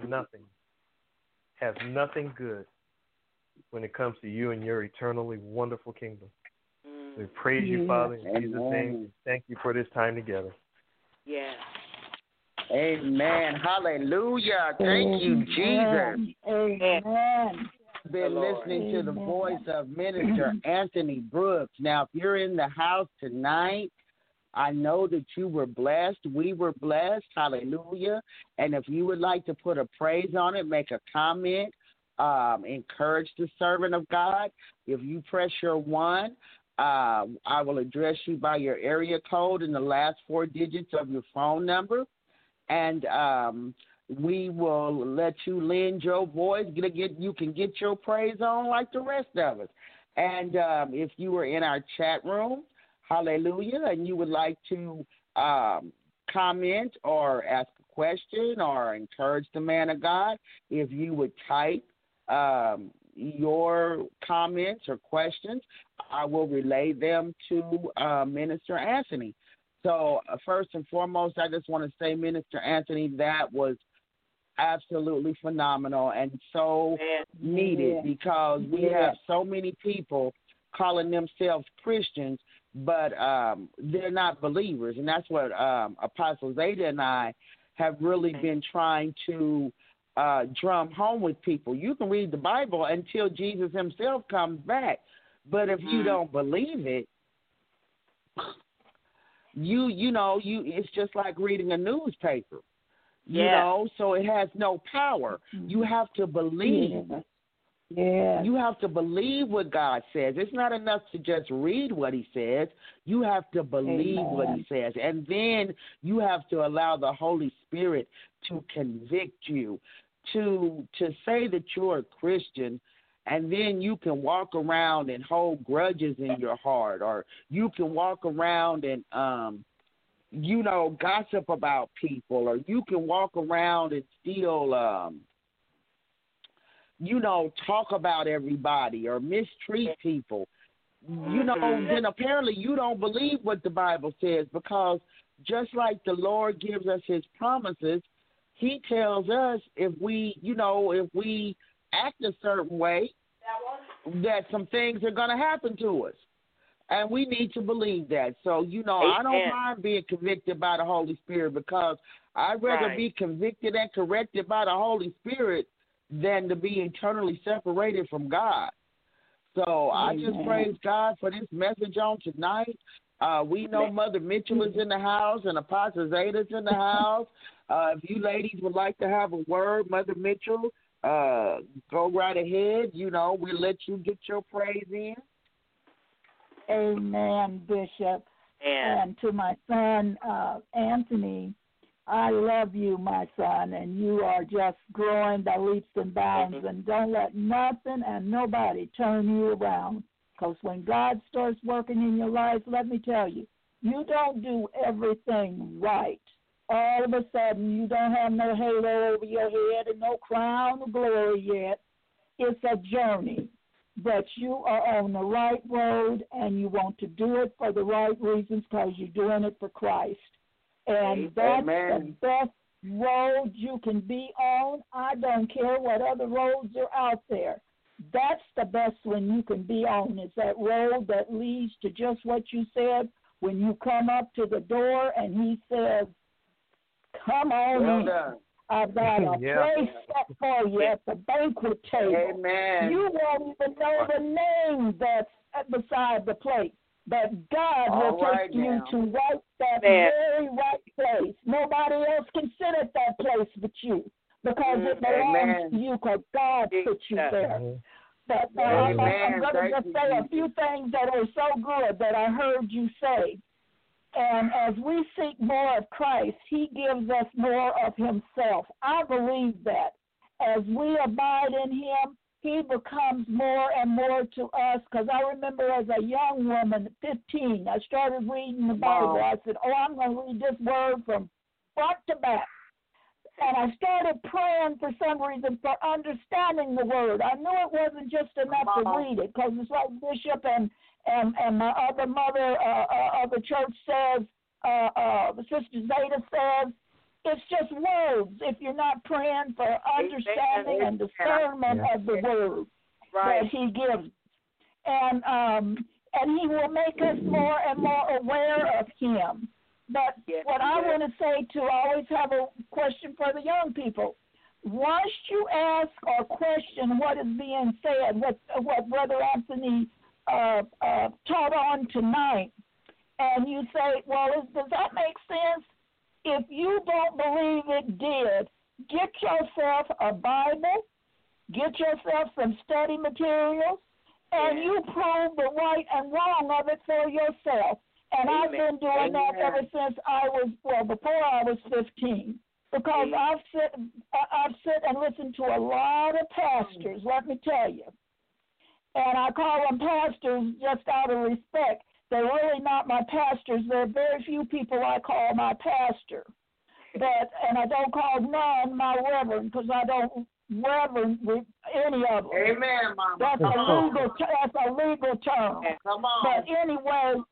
has nothing good when it comes to you and your eternally wonderful kingdom. We praise you, Father, in Jesus' name. Thank you for this time together. Yes. Amen. Hallelujah. Thank you, Jesus. Amen. Been listening to the voice of Minister Anthony Brooks. Now, if you're in the house tonight, I know that you were blessed. We were blessed. Hallelujah. And if you would like to put a praise on it, make a comment, encourage the servant of God. If you press your 1, I will address you by your area code and the last 4 digits of your phone number. And we will let you lend your voice. You can get your praise on like the rest of us. And if you were in our chat room, hallelujah, and you would like to comment or ask a question or encourage the man of God, if you would type your comments or questions, I will relay them to Minister Anthony. So first and foremost, I just want to say, Minister Anthony, that was absolutely phenomenal and so needed because we have so many people calling themselves Christians, but they're not believers. And that's what Apostle Zeta and I have really been trying to drum home with people. You can read the Bible until Jesus himself comes back. But if you don't believe it, you know, it's just like reading a newspaper. You know, so it has no power. You have to believe. Yeah. You have to believe what God says. It's not enough to just read what he says. You have to believe what he says. And then you have to allow the Holy Spirit to convict you, to say that you're a Christian, and then you can walk around and hold grudges in your heart, or you can walk around and you know, gossip about people, or you can walk around and still, you know, talk about everybody or mistreat people. You know, then apparently you don't believe what the Bible says, because just like the Lord gives us his promises, he tells us if we, you know, if we act a certain way, that some things are going to happen to us. And we need to believe that. So, you know, I don't mind being convicted by the Holy Spirit, because I'd rather be convicted and corrected by the Holy Spirit than to be eternally separated from God. So I just praise God for this message on tonight. We know Mother Mitchell is in the house and Apostle Zeta's in the house. If you ladies would like to have a word, Mother Mitchell, go right ahead. You know, we'll let you get your praise in. Amen, Bishop. And to my son, Anthony, I love you, my son, and you are just growing by leaps and bounds, and don't let nothing and nobody turn you around, because when God starts working in your life, let me tell you, you don't do everything right. All of a sudden, you don't have no halo over your head and no crown of glory yet. It's a journey, but you are on the right road, and you want to do it for the right reasons because you're doing it for Christ. And that's the best road you can be on. I don't care what other roads are out there. That's the best one you can be on, is that road that leads to just what you said when you come up to the door and he says, come on in. I've got a place set for you at the banquet table. Amen. You won't even know the name that's beside the plate. But God will take you to that very right place. Nobody else can sit at that place but you, because it belongs to you, because God put you there. But I'm going to just say a few things that are so good that I heard you say. And as we seek more of Christ, he gives us more of himself. I believe that. As we abide in him, he becomes more and more to us, because I remember as a young woman, 15, I started reading the Bible. I said, I'm going to read this word from front to back. And I started praying for some reason for understanding the word. I knew it wasn't just enough to read it, because it's like Bishop and my other mother of the church says, Sister Zeta says, it's just words if you're not praying for understanding and discernment of the word that he gives. And he will make us more and more aware of him. But what I want to say, too, I always have a question for the young people. Once you ask or question what is being said, what Brother Anthony taught on tonight, and you say, well, does that make sense? If you don't believe it did, get yourself a Bible, get yourself some study materials, and you prove the right and wrong of it for yourself. And I've been doing that ever since before I was 15, because I've sit and listened to a lot of pastors, let me tell you. And I call them pastors just out of respect. They're really not my pastors. There are very few people I call my pastor. And I don't call none my reverend, because I don't reverend with any of them. Amen, Mama. That's a legal term. Come on. But anyway,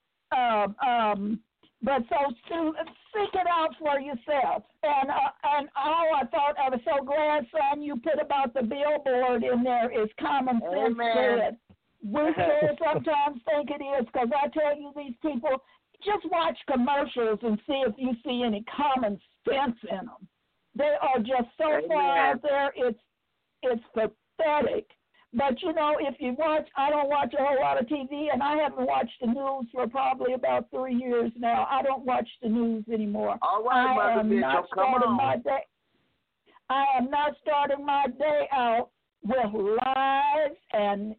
but so seek it out for yourself. And I thought, I was so glad, son, you put about the billboard in there is common sense good. We can sometimes think it is, because I tell you, these people, just watch commercials and see if you see any common sense in them. They are just so far out there, it's pathetic. But, you know, if you watch, I don't watch a whole lot of TV, and I haven't watched the news for probably about 3 years now. I don't watch the news anymore. All right, Mother Mitchell, come on. I am not starting my day out with lies and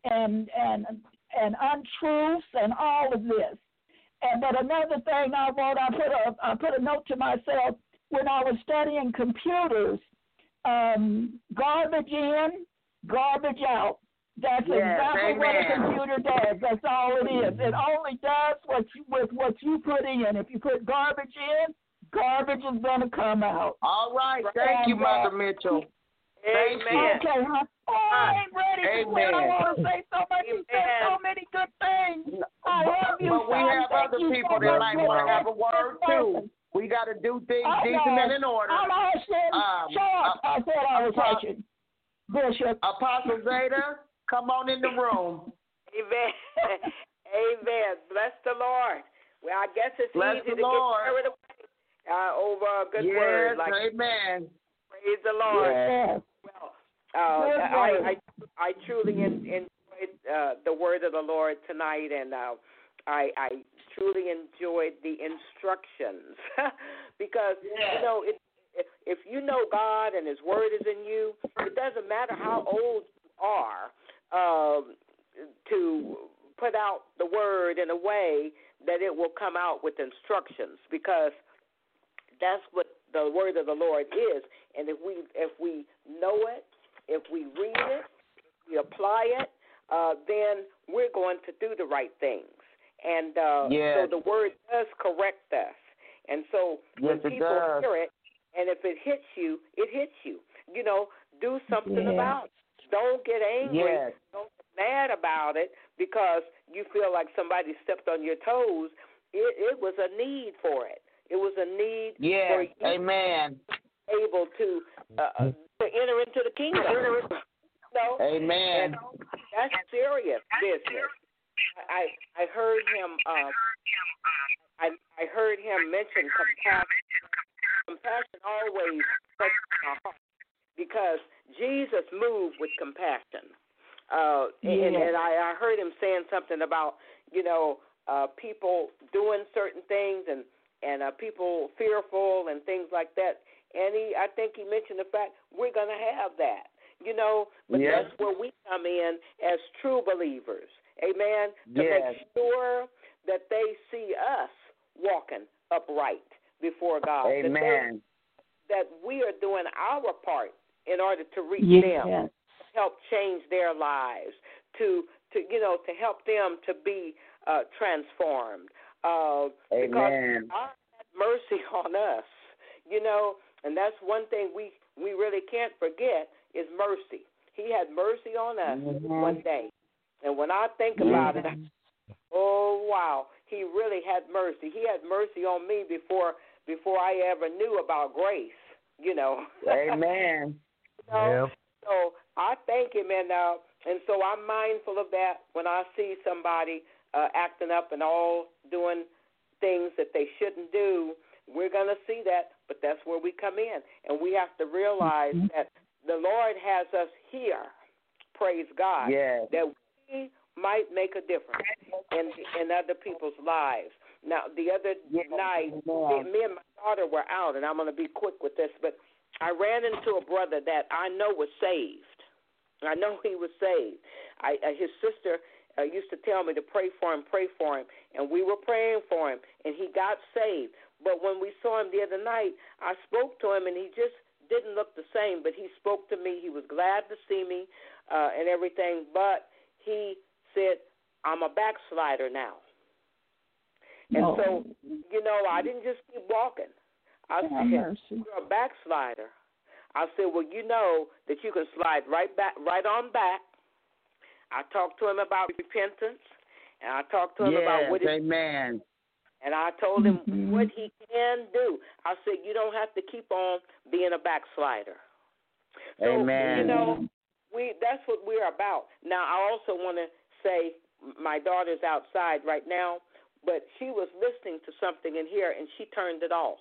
untruths and all of this. But another thing I put a note to myself when I was studying computers, garbage in, garbage out. That's exactly what a computer does. That's all it is. It only does what you put in. If you put garbage in, garbage is going to come out. All right. Thank you, Mother Mitchell. Amen. Okay, huh? I ain't ready to quit. I want to say so much. You said so many good things. I love you, but we have other people that might want to have a word, too. We got to do things decent and in order. I'm hushing. I said I was hushing. Bishop. Apostle Zeta, come on in the room. Amen. Amen. Bless the Lord. Well, I guess it's easy to get carried away over a good word. Like, amen. Praise the Lord. Yes. Well, I truly enjoyed the word of the Lord tonight, and I truly enjoyed the instructions because, if you know God and His word is in you, it doesn't matter how old you are to put out the word in a way that it will come out with instructions, because that's what the word of the Lord is. And if we know it, if we read it, we apply it, then we're going to do the right things. And so the word does correct us. And so when people hear it, and if it hits you, it hits you. Do something about it. Don't get angry. Don't get mad about it because you feel like somebody stepped on your toes. It was a need for it. It was a need for you Amen. able to enter into the kingdom. Amen. And that's serious business. I heard him. I heard him mention compassion. Compassion always touches my heart because Jesus moved with compassion. And I heard him saying something about people doing certain things and people fearful and things like that. And I think he mentioned the fact we're going to have that, but that's where we come in as true believers, amen, to make sure that they see us walking upright before God, amen, that we are doing our part in order to reach them, help change their lives, to help them to be transformed. Because God had mercy on us, and that's one thing we really can't forget is mercy. He had mercy on us one day. And when I think about it, oh, wow, he really had mercy. He had mercy on me before I ever knew about grace, Amen. So I thank him, and so I'm mindful of that when I see somebody acting up and all doing things that they shouldn't do. We're going to see that, but that's where we come in. And we have to realize that the Lord has us here, praise God, that we might make a difference in other people's lives. Now, the other night, me and my daughter were out, and I'm going to be quick with this, but I ran into a brother that I know was saved. I know he was saved. His sister used to tell me to pray for him, and we were praying for him, and he got saved. But when we saw him the other night, I spoke to him, and he just didn't look the same, but he spoke to me. He was glad to see me and everything, but he said, I'm a backslider now. And so, I didn't just keep walking. I said, you're a backslider. I said, well, you know that you can slide right on back. I talked to him about repentance, and I talked to him about what amen. And I told him what he can do. I said, you don't have to keep on being a backslider. So, amen. That's what we're about. Now, I also want to say my daughter's outside right now, but she was listening to something in here, and she turned it off.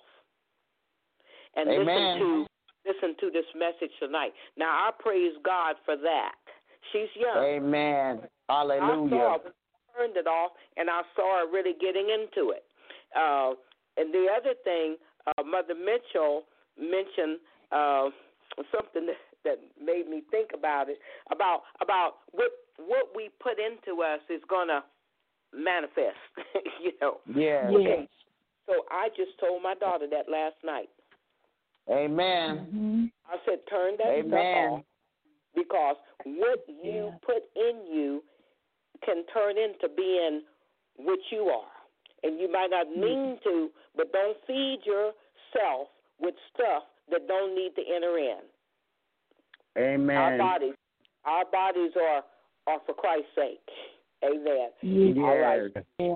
And listen to this message tonight. Now, I praise God for that. She's young. Amen. Hallelujah. I turned it off, and I saw her really getting into it. And the other thing, Mother Mitchell mentioned something that made me think about it, about what we put into us is going to manifest, Okay. So I just told my daughter that last night. Amen. I said, turn that stuff off, because what you put in you can turn into being what you are. And you might not mean to, but don't feed yourself with stuff that don't need to enter in. Amen. Our bodies are for Christ's sake. Amen. Yes. All right.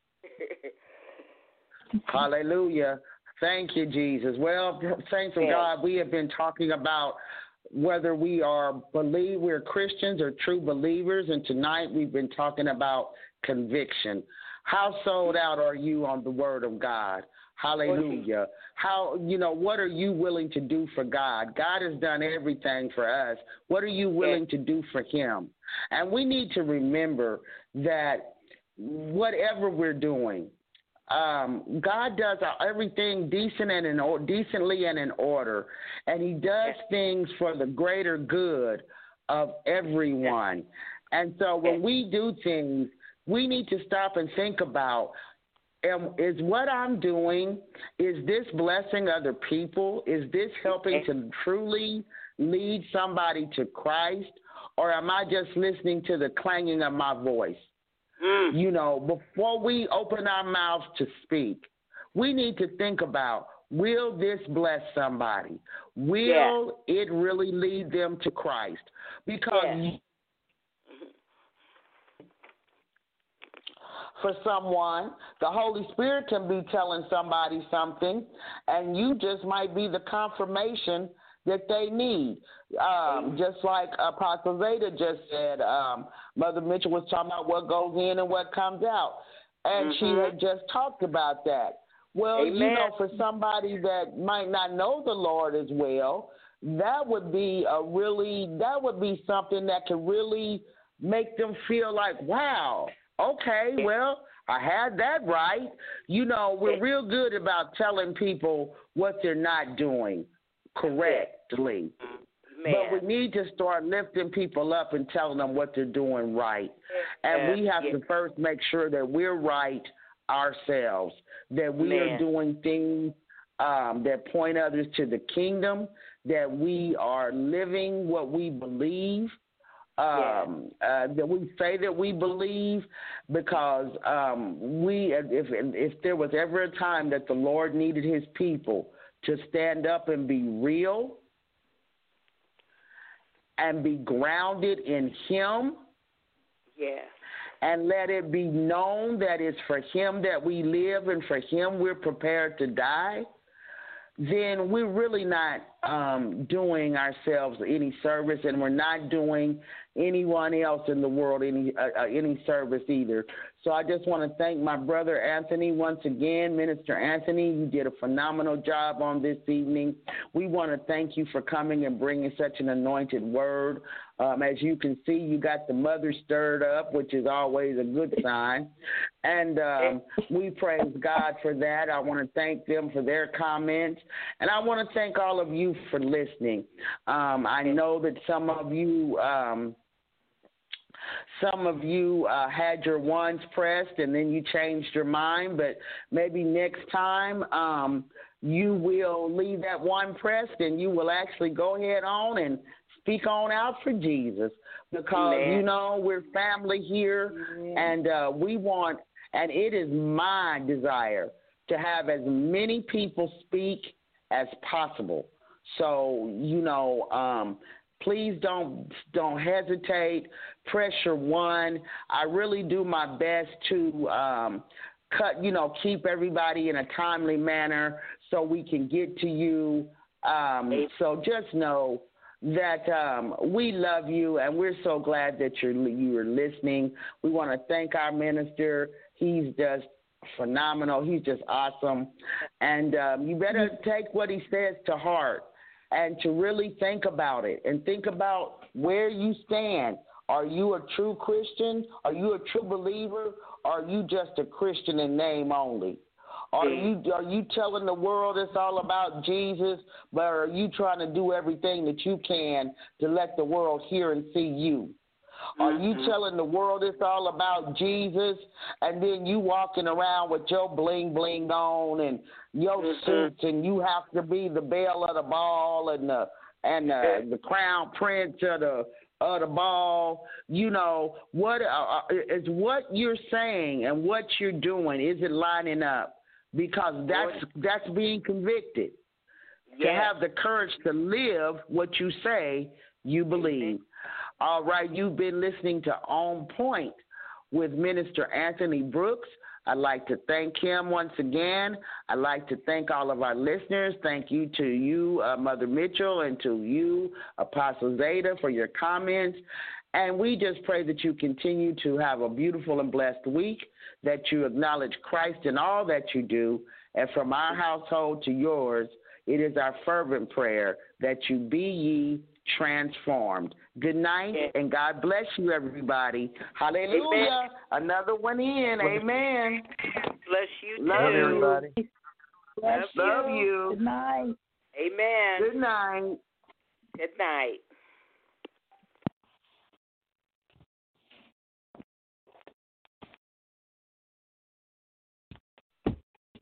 Hallelujah. Thank you, Jesus. Well, saints of God, we have been talking about whether we're Christians or true believers, and tonight we've been talking about conviction. How sold out are you on the Word of God? Hallelujah. How, what are you willing to do for God? God has done everything for us. What are you willing to do for him? And we need to remember that whatever we're doing, God does everything decently and in order, and he does things for the greater good of everyone. And so when we do things, we need to stop and think about, is what I'm doing, is this blessing other people? Is this helping to truly lead somebody to Christ? Or am I just listening to the clanging of my voice? Before we open our mouths to speak, we need to think about, will this bless somebody? Will it really lead them to Christ? Because for someone, the Holy Spirit can be telling somebody something, and you just might be the confirmation that they need. Just like Apostle Zeta just said, Mother Mitchell was talking about what goes in and what comes out, and she had just talked about that. Well, for somebody that might not know the Lord as well, that would be something that could really make them feel like, wow, okay, well, I had that right. We're real good about telling people what they're not doing correctly. But we need to start lifting people up and telling them what they're doing right. And we have to first make sure that we're right ourselves, that we are doing things that point others to the kingdom, that we are living what we believe, that we say that we believe, because if there was ever a time that the Lord needed his people to stand up and be real and be grounded in him, and let it be known that it's for him that we live and for him we're prepared to die, then we're really not doing ourselves any service, and we're not doing anyone else in the world any service either. So I just want to thank my brother Anthony once again. Minister Anthony, you did a phenomenal job on this evening. We want to thank you for coming and bringing such an anointed word. As you can see, you got the mother stirred up, which is always a good sign. And we praise God for that. I want to thank them for their comments. And I want to thank all of you for listening. I know that some of you had your ones pressed and then you changed your mind, but maybe next time you will leave that one pressed and you will actually go ahead on and speak on out for Jesus, because, we're family here, and we want, and it is my desire to have as many people speak as possible. So, please don't hesitate. Pressure one. I really do my best to keep everybody in a timely manner so we can get to you. So just know that we love you, and we're so glad that you are listening. We want to thank our minister. He's just phenomenal. He's just awesome. And you better take what he says to heart and to really think about it and think about where you stand. Are you a true Christian? Are you a true believer? Or are you just a Christian in name only? Are you telling the world it's all about Jesus, but are you trying to do everything that you can to let the world hear and see you? Are you telling the world it's all about Jesus, and then you walking around with your bling bling on and your suits, and you have to be the belle of the ball and the crown prince of the ball? What is what you're saying and what you're doing? Is it lining up? Because that's being convicted. To have the courage to live what you say you believe. All right, you've been listening to On Point with Minister Anthony Brooks. I'd like to thank him once again. I'd like to thank all of our listeners. Thank you to you, Mother Mitchell, and to you, Apostle Zeta, for your comments. And we just pray that you continue to have a beautiful and blessed week, that you acknowledge Christ in all that you do. And from our household to yours, it is our fervent prayer that you be ye transformed. Good night, and God bless you, everybody. Hallelujah. Amen. Another one in. Amen. Bless you, love too. everybody. Love you. Good night. Amen. Good night. Good night.